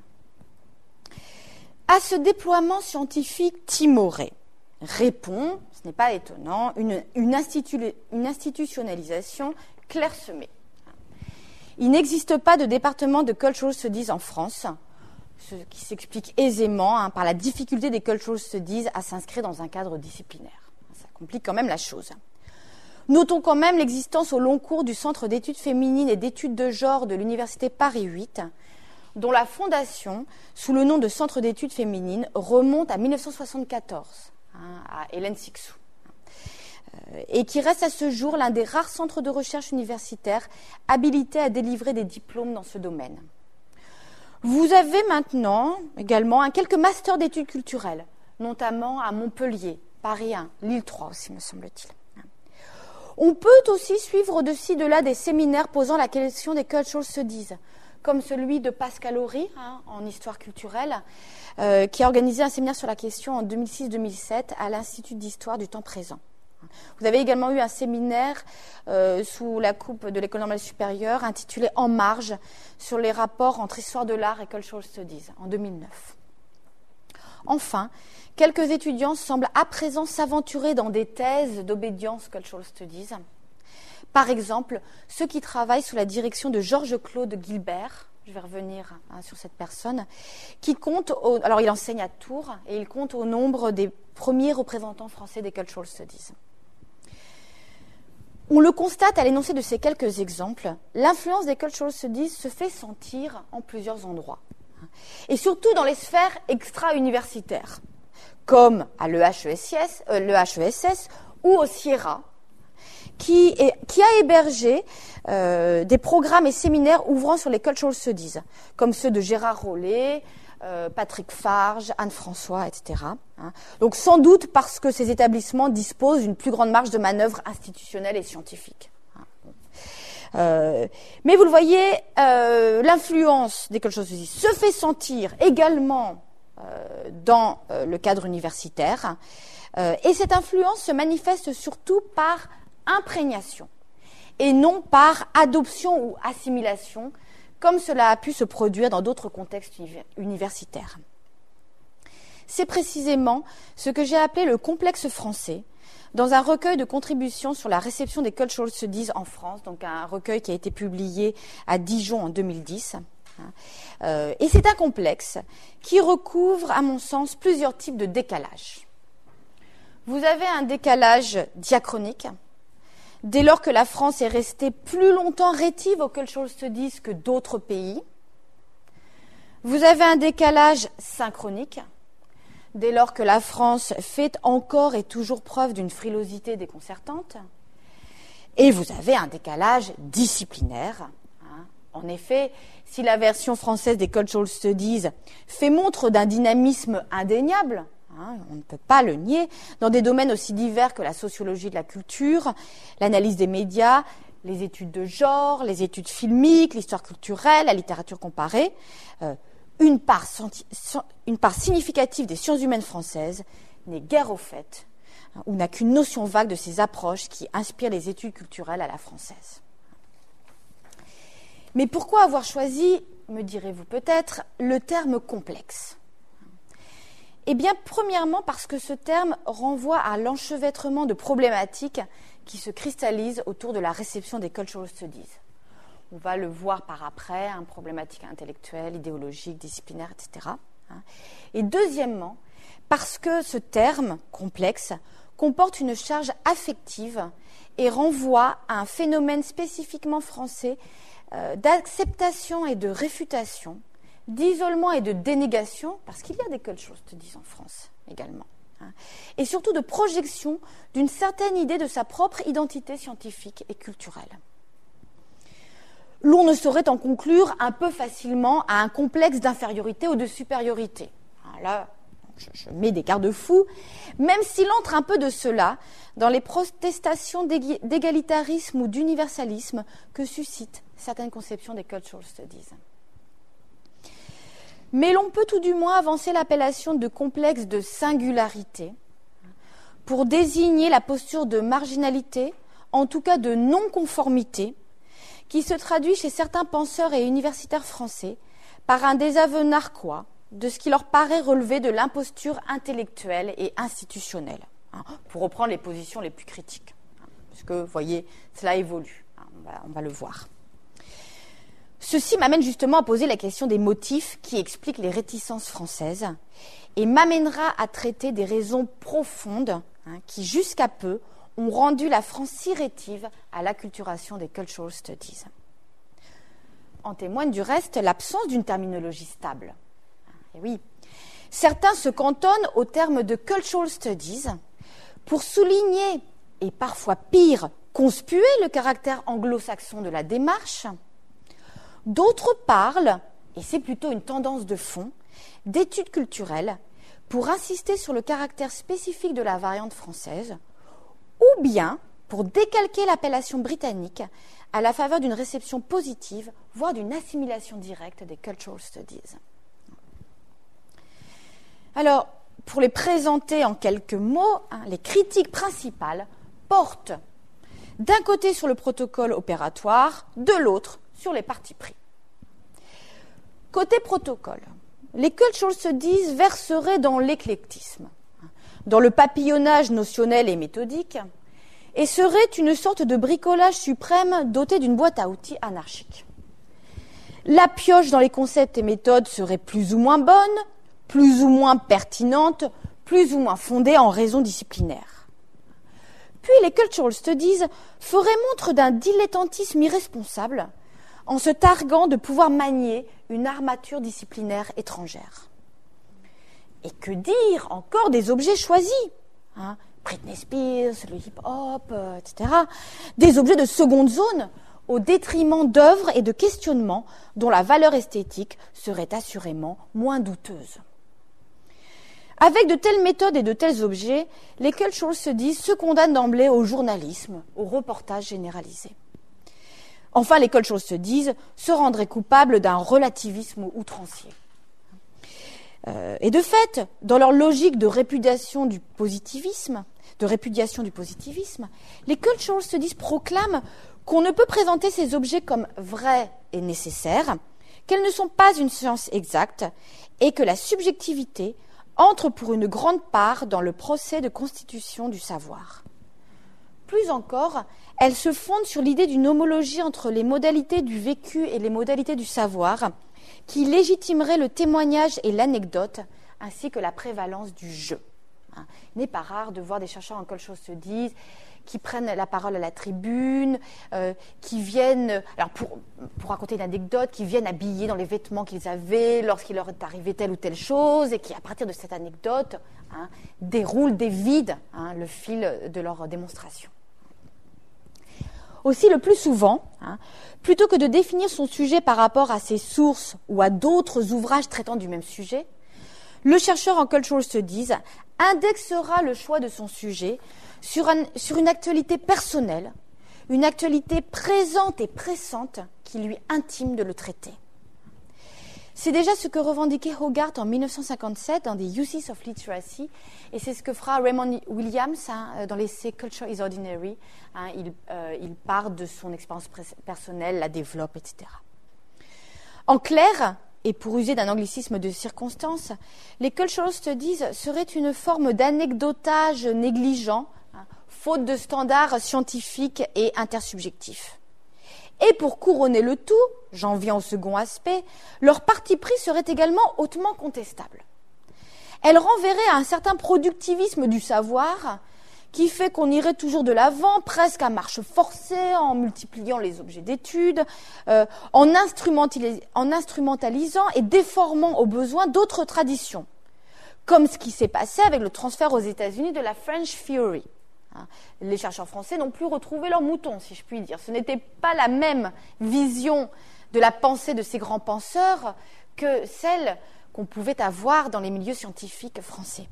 À ce déploiement scientifique timoré répond, ce n'est pas étonnant, une, une, institu- une institutionnalisation clairsemée. Il n'existe pas de département de Cultural Studies en France, ce qui s'explique aisément hein, par la difficulté des Cultural Studies à s'inscrire dans un cadre disciplinaire. Ça complique quand même la chose. Notons quand même l'existence au long cours du Centre d'études féminines et d'études de genre de l'Université Paris huit, dont la fondation, sous le nom de Centre d'études féminines, remonte à mille neuf cent soixante-quatorze, hein, à Hélène Cixous, euh, et qui reste à ce jour l'un des rares centres de recherche universitaires habilités à délivrer des diplômes dans ce domaine. Vous avez maintenant également hein, quelques masters d'études culturelles, notamment à Montpellier, Paris un, Lille trois aussi, me semble-t-il. On peut aussi suivre de-ci, de-là des séminaires posant la question des Cultural Studies, comme celui de Pascal Horry, hein, en histoire culturelle, euh, qui a organisé un séminaire sur la question en deux mille six deux mille sept à l'Institut d'histoire du temps présent. Vous avez également eu un séminaire euh, sous la coupe de l'École normale supérieure intitulé « En marge » sur les rapports entre histoire de l'art et Cultural Studies en deux mille neuf. Enfin, quelques étudiants semblent à présent s'aventurer dans des thèses d'obédience Cultural Studies. Par exemple, ceux qui travaillent sous la direction de Georges-Claude Gilbert, je vais revenir hein, sur cette personne, qui compte, au, alors il enseigne à Tours, et il compte au nombre des premiers représentants français des Cultural Studies. On le constate à l'énoncé de ces quelques exemples, l'influence des Cultural Studies se fait sentir en plusieurs endroits, et surtout dans les sphères extra-universitaires, comme à l'E H E S S, euh, l'E H E S S ou au Sierra, Qui, est, qui a hébergé euh, des programmes et séminaires ouvrant sur les Cultural Studies, comme ceux de Gérard Rollet, euh, Patrick Farge, Anne-François, et cetera. Hein. Donc sans doute parce que ces établissements disposent d'une plus grande marge de manœuvre institutionnelle et scientifique. Hein. Euh, mais vous le voyez, euh, l'influence des Cultural Studies se fait sentir également euh, dans euh, le cadre universitaire, euh, et cette influence se manifeste surtout par imprégnation et non par adoption ou assimilation, comme cela a pu se produire dans d'autres contextes universitaires. C'est précisément ce que j'ai appelé le complexe français, dans un recueil de contributions sur la réception des Cultural Studies en France, donc un recueil qui a été publié à Dijon en deux mille dix. Euh, et c'est un complexe qui recouvre, à mon sens, plusieurs types de décalage. Vous avez un décalage diachronique, dès lors que la France est restée plus longtemps rétive aux Cultural Studies que d'autres pays. Vous avez un décalage synchronique, dès lors que la France fait encore et toujours preuve d'une frilosité déconcertante. Et vous avez un décalage disciplinaire. Hein. En effet, si la version française des Cultural Studies fait montre d'un dynamisme indéniable, Hein, on ne peut pas le nier, dans des domaines aussi divers que la sociologie de la culture, l'analyse des médias, les études de genre, les études filmiques, l'histoire culturelle, la littérature comparée, euh, une, part, une part significative des sciences humaines françaises n'est guère au fait, hein, ou n'a qu'une notion vague de ces approches qui inspirent les études culturelles à la française. Mais pourquoi avoir choisi, me direz-vous peut-être, le terme complexe ? Eh bien, premièrement, parce que ce terme renvoie à l'enchevêtrement de problématiques qui se cristallisent autour de la réception des Cultural Studies. On va le voir par après, hein, problématiques intellectuelles, idéologiques, disciplinaires, et cetera. Et deuxièmement, parce que ce terme complexe comporte une charge affective et renvoie à un phénomène spécifiquement français euh, d'acceptation et de réfutation, d'isolement et de dénégation, parce qu'il y a des Cultural Studies en France également, hein, et surtout de projection d'une certaine idée de sa propre identité scientifique et culturelle. L'on ne saurait en conclure un peu facilement à un complexe d'infériorité ou de supériorité. Là, je, je mets des garde-fous, même s'il entre un peu de cela dans les protestations d'égalitarisme ou d'universalisme que suscitent certaines conceptions des Cultural Studies. mais l'on peut tout du moins avancer l'appellation de complexe de singularité pour désigner la posture de marginalité, en tout cas de non-conformité, qui se traduit chez certains penseurs et universitaires français par un désaveu narquois de ce qui leur paraît relever de l'imposture intellectuelle et institutionnelle, hein, pour reprendre les positions les plus critiques, hein, puisque, vous voyez, cela évolue, hein, on va, on va le voir. Ceci m'amène justement à poser la question des motifs qui expliquent les réticences françaises et m'amènera à traiter des raisons profondes, hein, qui, jusqu'à peu, ont rendu la France si rétive à l'acculturation des cultural studies. En témoigne du reste l'absence d'une terminologie stable. Et oui, certains se cantonnent au terme de cultural studies pour souligner, et parfois pire, conspuer le caractère anglo-saxon de la démarche. D'autres parlent, et c'est plutôt une tendance de fond, d'études culturelles pour insister sur le caractère spécifique de la variante française, ou bien pour décalquer l'appellation britannique à la faveur d'une réception positive, voire d'une assimilation directe des cultural studies. Alors, pour les présenter en quelques mots, hein, les critiques principales portent d'un côté sur le protocole opératoire, de l'autre sur les partis pris. Côté protocole, les cultural studies verseraient dans l'éclectisme, dans le papillonnage notionnel et méthodique, et seraient une sorte de bricolage suprême doté d'une boîte à outils anarchique. La pioche dans les concepts et méthodes serait plus ou moins bonne, plus ou moins pertinente, plus ou moins fondée en raison disciplinaire. Puis les cultural studies feraient montre d'un dilettantisme irresponsable en se targuant de pouvoir manier une armature disciplinaire étrangère. Et que dire encore des objets choisis, hein, Britney Spears, le hip-hop, euh, et cetera, des objets de seconde zone au détriment d'œuvres et de questionnements dont la valeur esthétique serait assurément moins douteuse. Avec de telles méthodes et de tels objets, les cultural studies se condamnent d'emblée au journalisme, au reportage généralisé. Enfin, les cultural studies se rendraient coupables d'un relativisme outrancier. Euh, et de fait, dans leur logique de répudiation du positivisme, de répudiation du positivisme, les cultural studies proclament qu'on ne peut présenter ces objets comme vrais et nécessaires, qu'elles ne sont pas une science exacte et que la subjectivité entre pour une grande part dans le procès de constitution du savoir. Plus encore, elles se fondent sur l'idée d'une homologie entre les modalités du vécu et les modalités du savoir, qui légitimerait le témoignage et l'anecdote, ainsi que la prévalence du jeu. Il n'est pas rare de voir des chercheurs en cultural studies qui prennent la parole à la tribune, euh, qui viennent, alors pour, pour raconter une anecdote, qui viennent habillés dans les vêtements qu'ils avaient lorsqu'il leur est arrivé telle ou telle chose, et qui, à partir de cette anecdote, hein, déroulent, dévident hein, le fil de leur démonstration. Aussi, le plus souvent, hein, plutôt que de définir son sujet par rapport à ses sources ou à d'autres ouvrages traitant du même sujet, le chercheur en cultural studies indexera le choix de son sujet sur, un, sur une actualité personnelle, une actualité présente et pressante qui lui intime de le traiter. C'est déjà ce que revendiquait Hogarth en dix-neuf cent cinquante-sept dans des Uses of Literacy, et c'est ce que fera Raymond Williams hein, dans l'essai Culture is Ordinary. Hein, il, euh, il part de son expérience personnelle, la développe, et cetera. En clair, et pour user d'un anglicisme de circonstance, les cultural studies seraient une forme d'anecdotage négligent, hein, faute de standards scientifiques et intersubjectifs. Et pour couronner le tout, j'en viens au second aspect, leur parti pris serait également hautement contestable. Elle renverrait à un certain productivisme du savoir qui fait qu'on irait toujours de l'avant, presque à marche forcée, en multipliant les objets d'étude, euh, en, instrumentalis- en instrumentalisant et déformant au besoin d'autres traditions, comme ce qui s'est passé avec le transfert aux États-Unis de la French Theory. Les chercheurs français n'ont plus retrouvé leur mouton, si je puis dire. Ce n'était pas la même vision de la pensée de ces grands penseurs que celle qu'on pouvait avoir dans les milieux scientifiques français.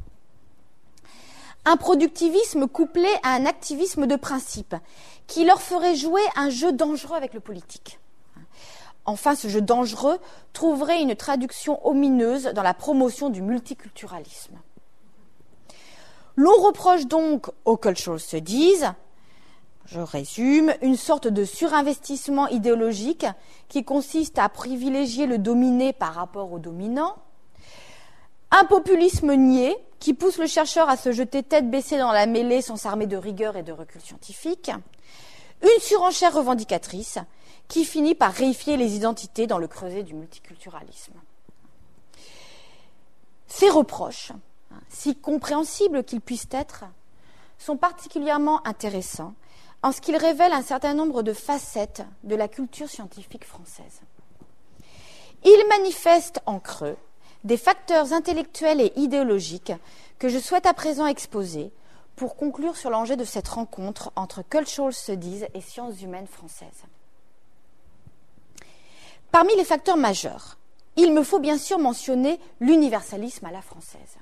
Un productivisme couplé à un activisme de principe qui leur ferait jouer un jeu dangereux avec le politique. Enfin, ce jeu dangereux trouverait une traduction omineuse dans la promotion du multiculturalisme. L'on reproche donc aux cultural studies, je résume, une sorte de surinvestissement idéologique qui consiste à privilégier le dominé par rapport au dominant, un populisme niais qui pousse le chercheur à se jeter tête baissée dans la mêlée sans s'armer de rigueur et de recul scientifique, une surenchère revendicatrice qui finit par réifier les identités dans le creuset du multiculturalisme. Ces reproches, si compréhensibles qu'ils puissent être, sont particulièrement intéressants en ce qu'ils révèlent un certain nombre de facettes de la culture scientifique française. Ils manifestent en creux des facteurs intellectuels et idéologiques que je souhaite à présent exposer pour conclure sur l'enjeu de cette rencontre entre cultural studies et sciences humaines françaises. Parmi les facteurs majeurs, il me faut bien sûr mentionner l'universalisme à la française.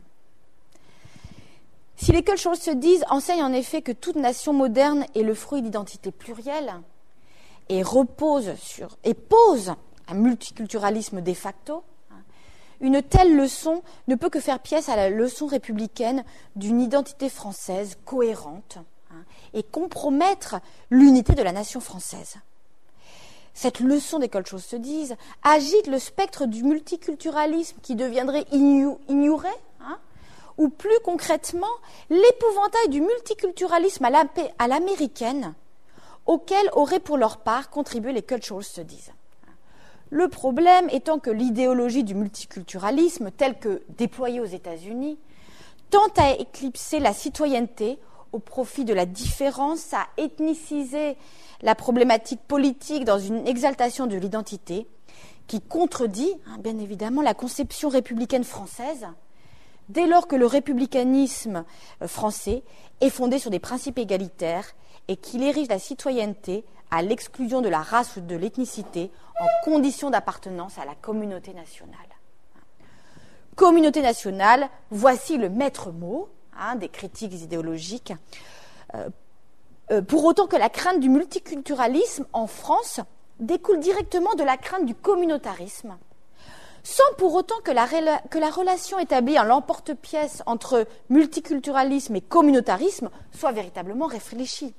Si les cultural studies enseignent en effet que toute nation moderne est le fruit d'identités plurielles et repose sur et pose un multiculturalisme de facto, une telle leçon ne peut que faire pièce à la leçon républicaine d'une identité française cohérente et compromettre l'unité de la nation française. Cette leçon des cultural studies agite le spectre du multiculturalisme qui deviendrait ignoré, hein, ou plus concrètement, l'épouvantail du multiculturalisme à l'américaine, auquel auraient pour leur part contribué les cultural studies. Le problème étant que l'idéologie du multiculturalisme, telle que déployée aux États-Unis, tend à éclipser la citoyenneté au profit de la différence, à ethniciser la problématique politique dans une exaltation de l'identité qui contredit, hein, bien évidemment, la conception républicaine française, dès lors que le républicanisme français est fondé sur des principes égalitaires et qu'il érige la citoyenneté à l'exclusion de la race ou de l'ethnicité en condition d'appartenance à la communauté nationale. Communauté nationale, voici le maître mot hein, des critiques idéologiques. Euh, euh, pour autant que la crainte du multiculturalisme en France découle directement de la crainte du communautarisme, sans pour autant que la, que la relation établie en l'emporte-pièce entre multiculturalisme et communautarisme soit véritablement réfléchie.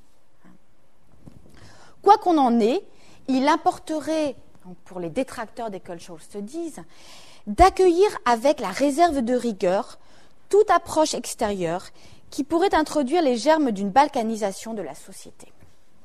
Quoi qu'on en ait, il importerait, pour les détracteurs des cultural studies, d'accueillir avec la réserve de rigueur toute approche extérieure qui pourrait introduire les germes d'une balkanisation de la société.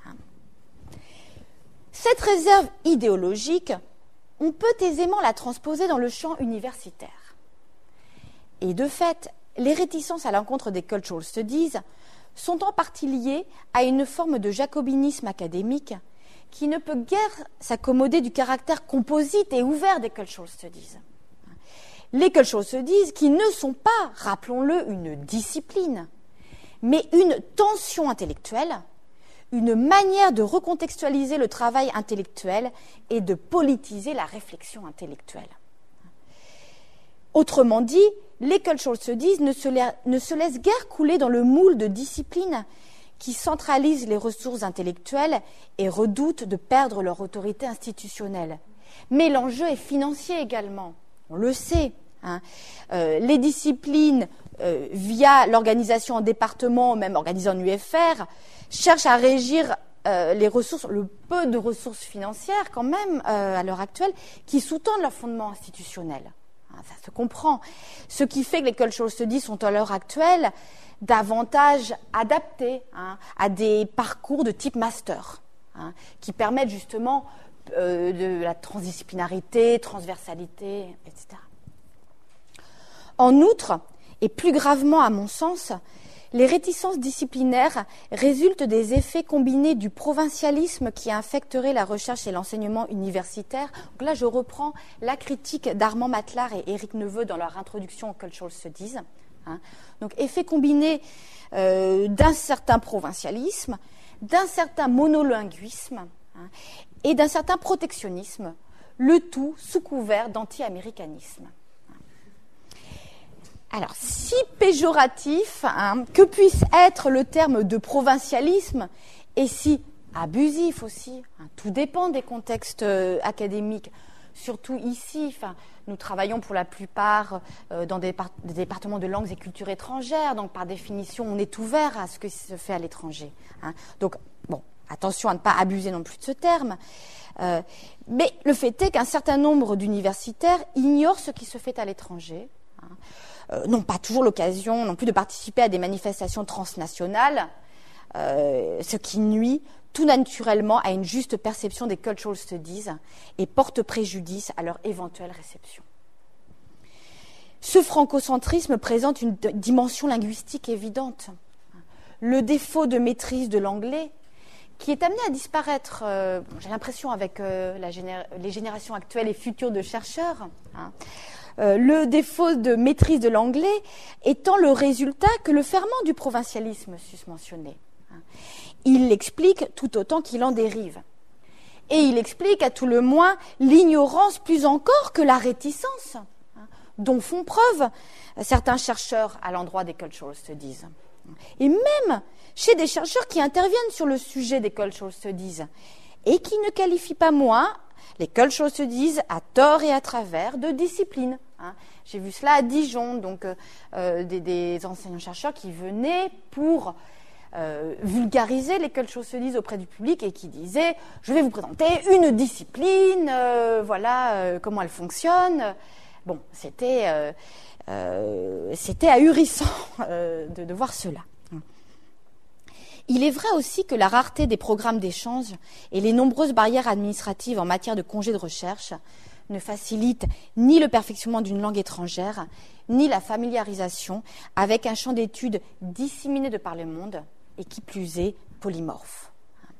Cette réserve idéologique, on peut aisément la transposer dans le champ universitaire. Et de fait, les réticences à l'encontre des cultural studies sont en partie liées à une forme de jacobinisme académique qui ne peut guère s'accommoder du caractère composite et ouvert des cultural studies. Les cultural studies qui ne sont pas, rappelons-le, une discipline, mais une tension intellectuelle, une manière de recontextualiser le travail intellectuel et de politiser la réflexion intellectuelle. Autrement dit, les cultural studies ne se, la, ne se laissent guère couler dans le moule de disciplines qui centralisent les ressources intellectuelles et redoutent de perdre leur autorité institutionnelle. Mais l'enjeu est financier également, on le sait. Hein. Euh, les disciplines, euh, via l'organisation en départements, même organisée en U F R, cherchent à régir euh, les ressources, le peu de ressources financières quand même euh, à l'heure actuelle, qui sous-tendent leur fondement institutionnel. Hein, ça se comprend. Ce qui fait que les cultural studies sont à l'heure actuelle davantage adaptés hein, à des parcours de type master, hein, qui permettent justement euh, de la transdisciplinarité, transversalité, et cetera. En outre, et plus gravement à mon sens, les réticences disciplinaires résultent des effets combinés du provincialisme qui infecterait la recherche et l'enseignement universitaire. Donc là, je reprends la critique d'Armand Matlard et Éric Neveu dans leur introduction aux Cultural Studies. Hein. Donc, effet combiné euh, d'un certain provincialisme, d'un certain monolinguisme hein, et d'un certain protectionnisme, le tout sous couvert d'anti-américanisme. Alors, si péjoratif hein, que puisse être le terme de provincialisme et si abusif aussi. Hein. Tout dépend des contextes euh, académiques. Surtout ici, enfin, nous travaillons pour la plupart euh, dans des, par- des départements de langues et cultures étrangères, donc par définition, on est ouvert à ce qui se fait à l'étranger. Hein. Donc, bon, attention à ne pas abuser non plus de ce terme. Euh, mais le fait est qu'un certain nombre d'universitaires ignorent ce qui se fait à l'étranger, hein, euh, n'ont pas toujours l'occasion non plus de participer à des manifestations transnationales, euh, ce qui nuit tout naturellement à une juste perception des cultural studies et porte préjudice à leur éventuelle réception. Ce francocentrisme présente une d- dimension linguistique évidente. Le défaut de maîtrise de l'anglais, qui est amené à disparaître, euh, j'ai l'impression, avec euh, la géné- les générations actuelles et futures de chercheurs, hein, euh, le défaut de maîtrise de l'anglais étant le résultat que le ferment du provincialisme susmentionné. Hein. Il l'explique tout autant qu'il en dérive. Et il explique à tout le moins l'ignorance plus encore que la réticence, hein, dont font preuve certains chercheurs à l'endroit des cultural studies. Et même chez des chercheurs qui interviennent sur le sujet des cultural studies et qui ne qualifient pas moins les cultural studies à tort et à travers de discipline. Hein. J'ai vu cela à Dijon, donc euh, des, des enseignants-chercheurs qui venaient pour euh, vulgariser les cultural studies auprès du public et qui disaient « je vais vous présenter une discipline, euh, voilà euh, comment elle fonctionne ». Bon, c'était, euh, euh, c'était ahurissant euh, de, de voir cela. Il est vrai aussi que la rareté des programmes d'échange et les nombreuses barrières administratives en matière de congés de recherche ne facilitent ni le perfectionnement d'une langue étrangère, ni la familiarisation avec un champ d'études disséminé de par le monde et qui plus est polymorphe.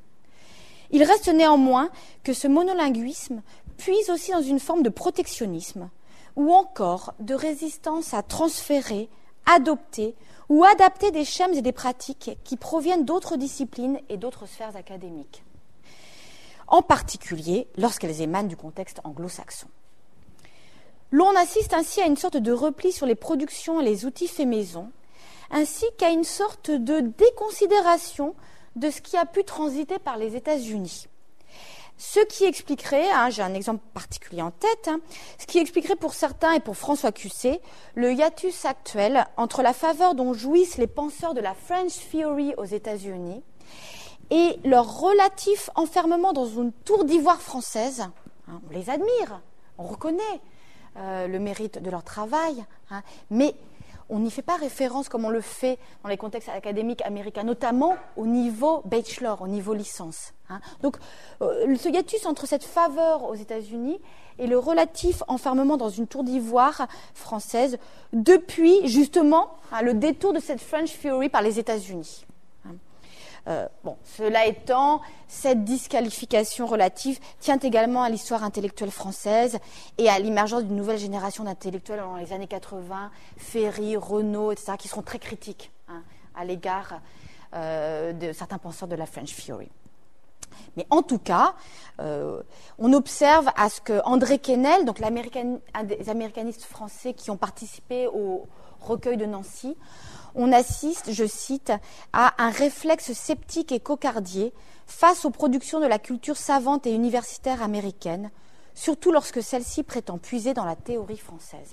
Il reste néanmoins que ce monolinguisme puise aussi dans une forme de protectionnisme ou encore de résistance à transférer, adopter ou adapter des schèmes et des pratiques qui proviennent d'autres disciplines et d'autres sphères académiques, en particulier lorsqu'elles émanent du contexte anglo-saxon. L'on assiste ainsi à une sorte de repli sur les productions et les outils faits maison, ainsi qu'à une sorte de déconsidération de ce qui a pu transiter par les États-Unis. Ce qui expliquerait, hein, j'ai un exemple particulier en tête, hein, ce qui expliquerait pour certains et pour François Cusset le hiatus actuel entre la faveur dont jouissent les penseurs de la French Theory aux États-Unis et leur relatif enfermement dans une tour d'ivoire française. Hein, on les admire, on reconnaît euh, le mérite de leur travail, hein, mais on n'y fait pas référence comme on le fait dans les contextes académiques américains, notamment au niveau bachelor, au niveau licence. Hein. Donc, euh, ce hiatus entre cette faveur aux États-Unis et le relatif enfermement dans une tour d'ivoire française depuis, justement, hein, le détour de cette French Theory par les États-Unis. Hein. Euh, bon, cela étant, cette disqualification relative tient également à l'histoire intellectuelle française et à l'émergence d'une nouvelle génération d'intellectuels dans les années quatre-vingts, Ferry, Renaud, et cetera, qui seront très critiques, hein, à l'égard euh, de certains penseurs de la French Theory. Mais en tout cas, euh, on observe à ce que André Quesnel, donc l'américan, un des américanistes français qui ont participé au recueil de Nancy, on assiste, je cite, à un réflexe sceptique et cocardier face aux productions de la culture savante et universitaire américaine, surtout lorsque celle-ci prétend puiser dans la théorie française.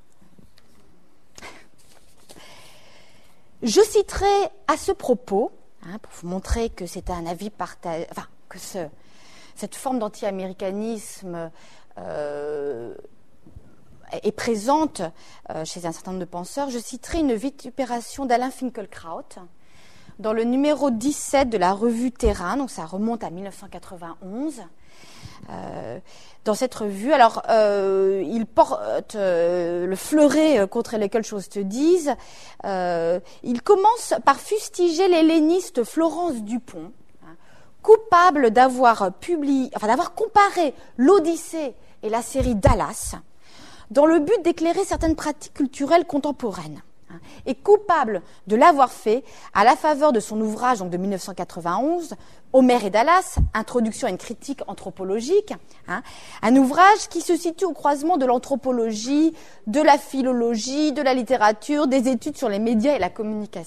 Je citerai à ce propos, hein, pour vous montrer que c'est un avis partagé, enfin, que ce, cette forme d'anti-américanisme euh, est présente euh, chez un certain nombre de penseurs, je citerai une vitupération d'Alain Finkielkraut dans le numéro dix-sept de la revue Terrain, donc ça remonte à mille neuf cent quatre-vingt-onze. Euh, dans cette revue, alors euh, il porte euh, le fleuret contre les cultural studies. Euh, il commence par fustiger l'helléniste Florence Dupont, hein, coupable d'avoir publié, enfin d'avoir comparé l'Odyssée et la série Dallas, dans le but d'éclairer certaines pratiques culturelles contemporaines, hein, et coupable de l'avoir fait à la faveur de son ouvrage donc de mille neuf cent quatre-vingt-onze, Homère et Dallas, introduction à une critique anthropologique, hein, un ouvrage qui se situe au croisement de l'anthropologie, de la philologie, de la littérature, des études sur les médias et la communication.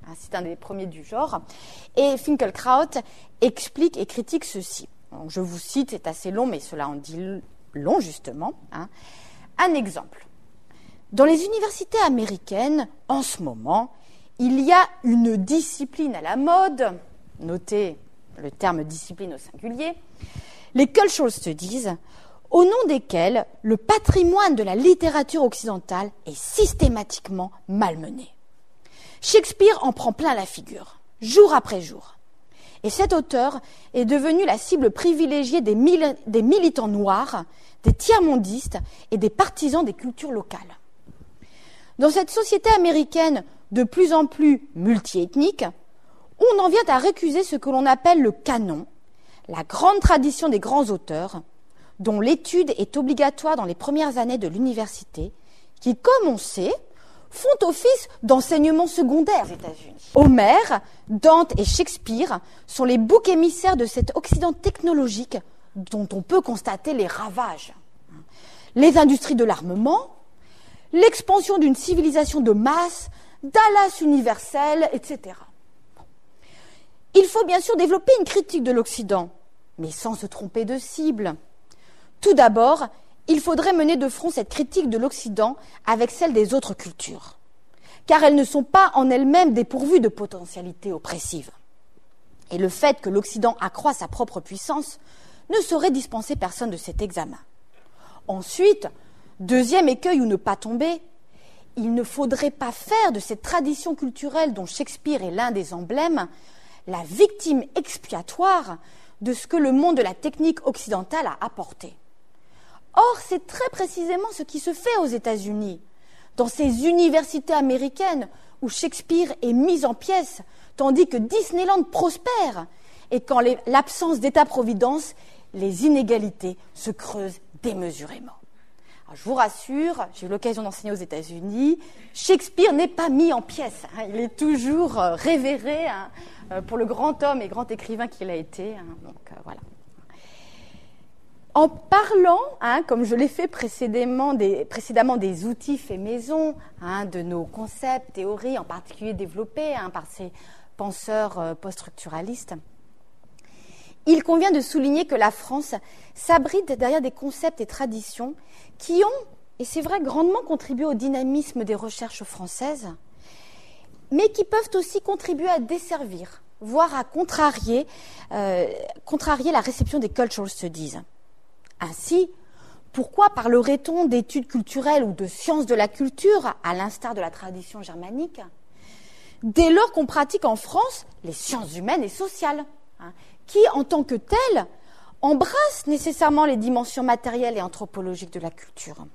C'est un des premiers du genre. Et Finkielkraut explique et critique ceci. Donc, je vous cite, c'est assez long, mais cela en dit long, justement. Hein. Un exemple. Dans les universités américaines, en ce moment, il y a une discipline à la mode, notez le terme discipline au singulier, les Cultural Studies, au nom desquels le patrimoine de la littérature occidentale est systématiquement malmené. Shakespeare en prend plein la figure, jour après jour. Et cet auteur est devenu la cible privilégiée des, mil- des militants noirs, des tiers-mondistes et des partisans des cultures locales. Dans cette société américaine de plus en plus multiethnique, on en vient à récuser ce que l'on appelle le canon, la grande tradition des grands auteurs, dont l'étude est obligatoire dans les premières années de l'université, qui, comme on sait, font office d'enseignement secondaire aux États-Unis. Homère, Dante et Shakespeare sont les boucs émissaires de cet Occident technologique dont on peut constater les ravages. Les industries de l'armement, l'expansion d'une civilisation de masse, Dallas universel, et cetera. Il faut bien sûr développer une critique de l'Occident, mais sans se tromper de cible. Tout d'abord, il faudrait mener de front cette critique de l'Occident avec celle des autres cultures, car elles ne sont pas en elles-mêmes dépourvues de potentialités oppressives. Et le fait que l'Occident accroît sa propre puissance ne saurait dispenser personne de cet examen. Ensuite, deuxième écueil où ne pas tomber, il ne faudrait pas faire de cette tradition culturelle dont Shakespeare est l'un des emblèmes la victime expiatoire de ce que le monde de la technique occidentale a apporté. Or, c'est très précisément ce qui se fait aux États-Unis, dans ces universités américaines où Shakespeare est mis en pièces, tandis que Disneyland prospère, et qu'en les, l'absence d'État-providence, les inégalités se creusent démesurément. Alors, je vous rassure, j'ai eu l'occasion d'enseigner aux États-Unis, Shakespeare n'est pas mis en pièces, hein, il est toujours euh, révéré hein, euh, pour le grand homme et grand écrivain qu'il a été. Hein, donc euh, voilà. En parlant, hein, comme je l'ai fait précédemment des, précédemment des outils faits maison, hein, de nos concepts, théories, en particulier développés hein, par ces penseurs euh, post-structuralistes, il convient de souligner que la France s'abrite derrière des concepts et traditions qui ont, et c'est vrai, grandement contribué au dynamisme des recherches françaises, mais qui peuvent aussi contribuer à desservir, voire à contrarier, euh, contrarier la réception des cultural studies. Ainsi, pourquoi parlerait-on d'études culturelles ou de sciences de la culture, à l'instar de la tradition germanique, dès lors qu'on pratique en France les sciences humaines et sociales, hein, qui, en tant que telles, embrassent nécessairement les dimensions matérielles et anthropologiques de la culture.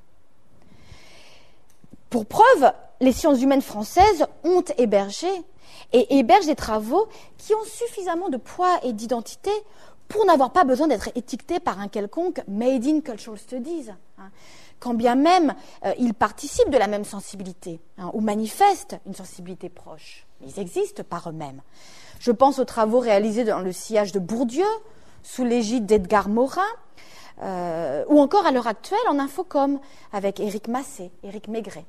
Pour preuve, les sciences humaines françaises ont hébergé et hébergent des travaux qui ont suffisamment de poids et d'identité pour n'avoir pas besoin d'être étiquetés par un quelconque « Made in Cultural Studies hein, », quand bien même euh, ils participent de la même sensibilité hein, ou manifestent une sensibilité proche. Ils existent par eux-mêmes. Je pense aux travaux réalisés dans le sillage de Bourdieu, sous l'égide d'Edgar Morin, euh, ou encore à l'heure actuelle en Infocom, avec Éric Massé, Éric Maigret.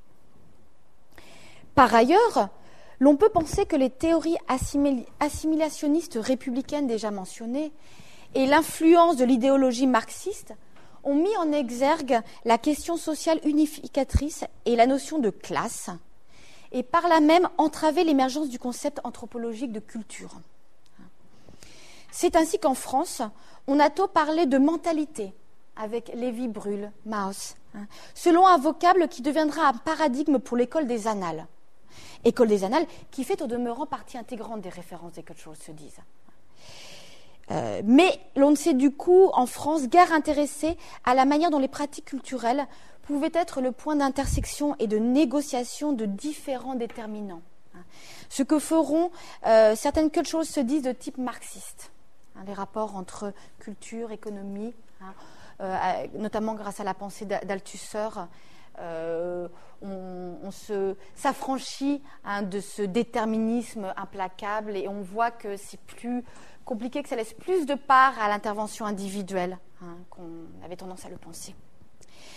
Par ailleurs, l'on peut penser que les théories assimil- assimilationnistes républicaines déjà mentionnées et l'influence de l'idéologie marxiste ont mis en exergue la question sociale unificatrice et la notion de classe, et par là même entravé l'émergence du concept anthropologique de culture. C'est ainsi qu'en France, on a tôt parlé de mentalité, avec Lévi-Brühl, Mauss, hein, selon un vocable qui deviendra un paradigme pour l'école des annales. École des annales qui fait au demeurant partie intégrante des références des cultural studies. Euh, mais l'on ne s'est du coup, en France, guère intéressé à la manière dont les pratiques culturelles pouvaient être le point d'intersection et de négociation de différents déterminants. Hein. Ce que feront euh, certaines cultural studies de type marxiste. Hein, les rapports entre culture, économie, hein, euh, notamment grâce à la pensée d'Althusser, euh, on, on se, s'affranchit hein, de ce déterminisme implacable et on voit que c'est plus compliqué, que ça laisse plus de part à l'intervention individuelle hein, qu'on avait tendance à le penser.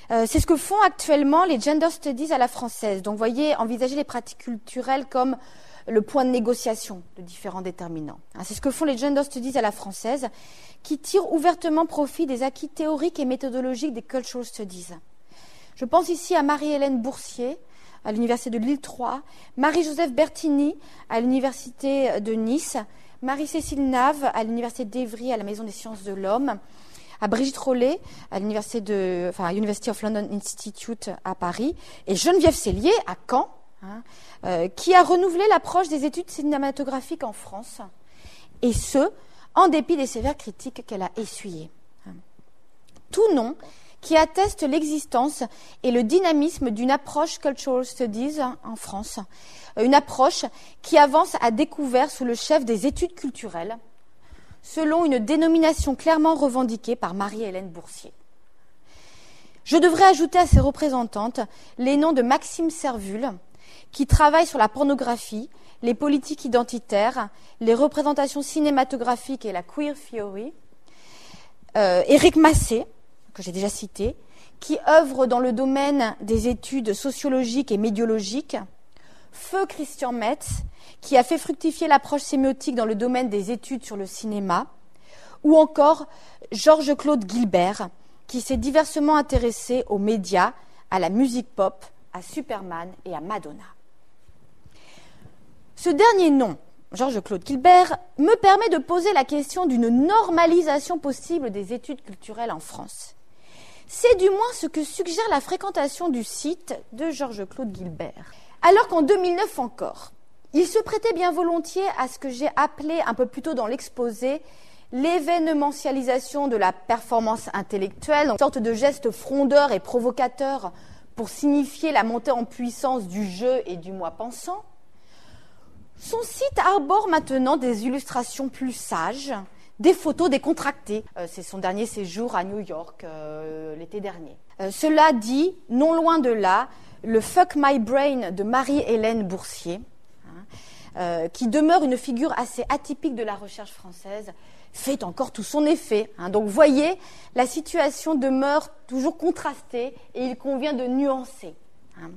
Euh, c'est ce que font actuellement les gender studies à la française. Donc, vous voyez, envisager les pratiques culturelles comme le point de négociation de différents déterminants. Hein, c'est ce que font les gender studies à la française, qui tirent ouvertement profit des acquis théoriques et méthodologiques des cultural studies. Je pense ici à Marie-Hélène Boursier, à l'université de Lille trois, Marie-Joseph Bertini, à l'université de Nice, Marie-Cécile Nave, à l'université d'Évry, à la Maison des sciences de l'homme, à Brigitte Rollet, à l'université de, enfin, à University of London Institute à Paris, et Geneviève Cellier, à Caen, hein, euh, qui a renouvelé l'approche des études cinématographiques en France, et ce, en dépit des sévères critiques qu'elle a essuyées. Tout nom qui atteste l'existence et le dynamisme d'une approche cultural studies en France, une approche qui avance à découvert sous le chef des études culturelles, selon une dénomination clairement revendiquée par Marie-Hélène Boursier. Je devrais ajouter à ces représentantes les noms de Maxime Servul, qui travaille sur la pornographie, les politiques identitaires, les représentations cinématographiques et la queer theory, euh, Éric Massé, que j'ai déjà cité, qui œuvre dans le domaine des études sociologiques et médiologiques, Feu Christian Metz, qui a fait fructifier l'approche sémiotique dans le domaine des études sur le cinéma, ou encore Georges-Claude Gilbert, qui s'est diversement intéressé aux médias, à la musique pop, à Superman et à Madonna. Ce dernier nom, Georges-Claude Gilbert, me permet de poser la question d'une normalisation possible des études culturelles en France. C'est du moins ce que suggère la fréquentation du site de Georges-Claude Gilbert. Alors qu'en deux mille neuf encore, il se prêtait bien volontiers à ce que j'ai appelé un peu plus tôt dans l'exposé l'événementialisation de la performance intellectuelle, une sorte de geste frondeur et provocateur pour signifier la montée en puissance du jeu et du moi pensant. Son site arbore maintenant des illustrations plus sages, des photos décontractées. Euh, c'est son dernier séjour à New York euh, l'été dernier. Euh, cela dit, non loin de là, le Fuck My Brain de Marie-Hélène Boursier, hein, euh, qui demeure une figure assez atypique de la recherche française, fait encore tout son effet. Hein. Donc, vous voyez, la situation demeure toujours contrastée et il convient de nuancer. Hein.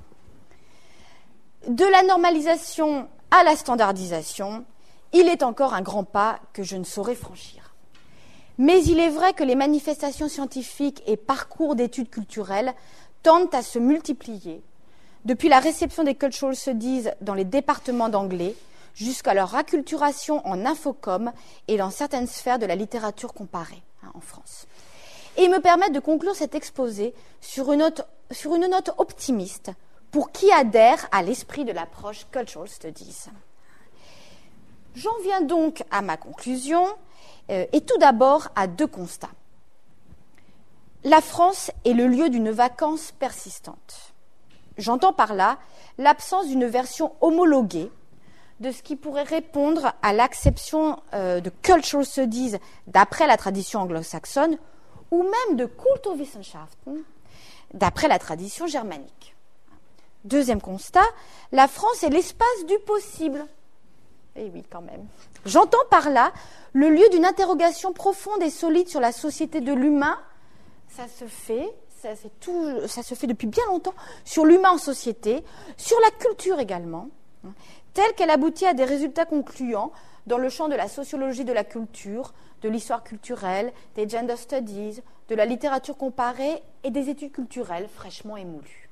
De la normalisation à la standardisation, il est encore un grand pas que je ne saurais franchir. Mais il est vrai que les manifestations scientifiques et parcours d'études culturelles tendent à se multiplier, depuis la réception des cultural studies dans les départements d'anglais jusqu'à leur acculturation en infocom et dans certaines sphères de la littérature comparée hein, en France. Et ils me permettent de conclure cet exposé sur une note, sur une note optimiste pour qui adhère à l'esprit de l'approche cultural studies. J'en viens donc à ma conclusion, euh, et tout d'abord à deux constats. La France est le lieu d'une vacance persistante. J'entends par là l'absence d'une version homologuée de ce qui pourrait répondre à l'acception euh, de cultural studies d'après la tradition anglo-saxonne, ou même de Kulturwissenschaften d'après la tradition germanique. Deuxième constat, la France est l'espace du possible. Eh oui, quand même. J'entends par là le lieu d'une interrogation profonde et solide sur la société de l'humain. Ça se fait, ça, c'est tout, ça se fait depuis bien longtemps, sur l'humain en société, sur la culture également, hein, telle qu'elle aboutit à des résultats concluants dans le champ de la sociologie de la culture, de l'histoire culturelle, des gender studies, de la littérature comparée et des études culturelles fraîchement émolues.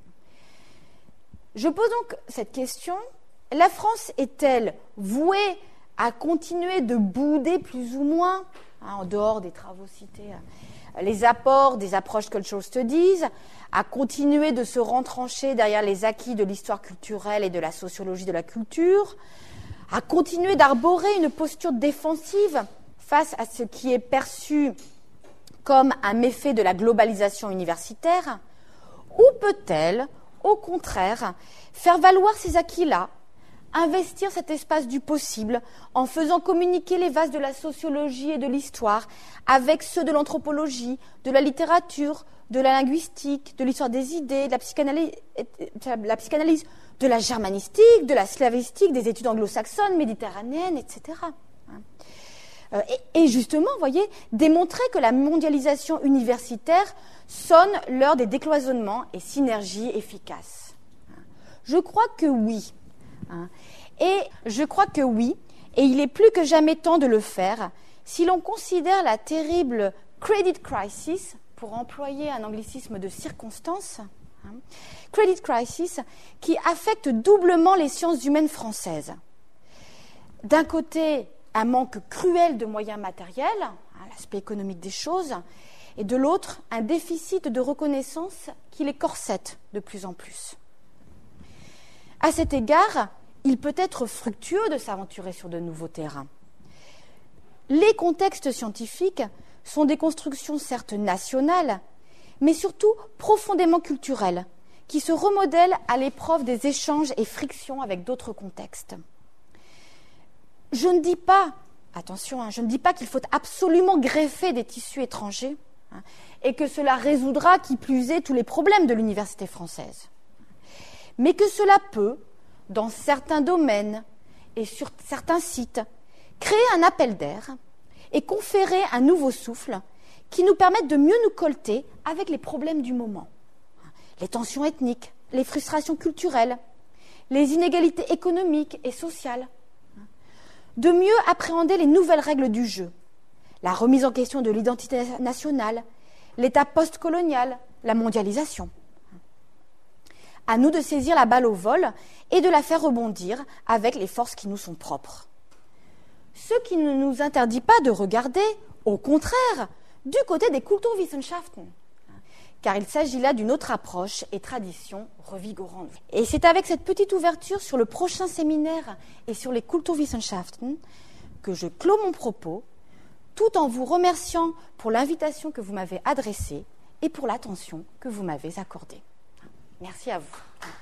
Je pose donc cette question. La France est-elle vouée à continuer de bouder plus ou moins, hein, en dehors des travaux cités, les apports des approches cultural studies, à continuer de se rentrancher derrière les acquis de l'histoire culturelle et de la sociologie de la culture, à continuer d'arborer une posture défensive face à ce qui est perçu comme un méfait de la globalisation universitaire, ou peut-elle, au contraire, faire valoir ces acquis-là, investir cet espace du possible en faisant communiquer les vases de la sociologie et de l'histoire avec ceux de l'anthropologie, de la littérature, de la linguistique, de l'histoire des idées, de la psychanalyse, la psychanalyse, de la germanistique, de la slavistique, des études anglo-saxonnes, méditerranéennes, et cetera. Euh, et, et justement, vous voyez, démontrer que la mondialisation universitaire sonne l'heure des décloisonnements et synergies efficaces. Je crois que oui. Hein. Et je crois que oui, et il est plus que jamais temps de le faire si l'on considère la terrible credit crisis, pour employer un anglicisme de circonstance, hein, credit crisis, qui affecte doublement les sciences humaines françaises. D'un côté, un manque cruel de moyens matériels, hein, l'aspect économique des choses, et de l'autre, un déficit de reconnaissance qui les corsette de plus en plus. À cet égard, il peut être fructueux de s'aventurer sur de nouveaux terrains. Les contextes scientifiques sont des constructions certes nationales, mais surtout profondément culturelles, qui se remodèlent à l'épreuve des échanges et frictions avec d'autres contextes. Je ne dis pas, attention, hein, je ne dis pas qu'il faut absolument greffer des tissus étrangers hein, et que cela résoudra, qui plus est, tous les problèmes de l'université française. Mais que cela peut, dans certains domaines et sur certains sites, créer un appel d'air et conférer un nouveau souffle qui nous permette de mieux nous colter avec les problèmes du moment. Les tensions ethniques, les frustrations culturelles, les inégalités économiques et sociales. De mieux appréhender les nouvelles règles du jeu, la remise en question de l'identité nationale, l'état post-colonial, la mondialisation. À nous de saisir la balle au vol et de la faire rebondir avec les forces qui nous sont propres. Ce qui ne nous interdit pas de regarder, au contraire, du côté des Kulturwissenschaften, car il s'agit là d'une autre approche et tradition revigorante. Et c'est avec cette petite ouverture sur le prochain séminaire et sur les Kulturwissenschaften que je clôt mon propos, tout en vous remerciant pour l'invitation que vous m'avez adressée et pour l'attention que vous m'avez accordée. Merci à vous.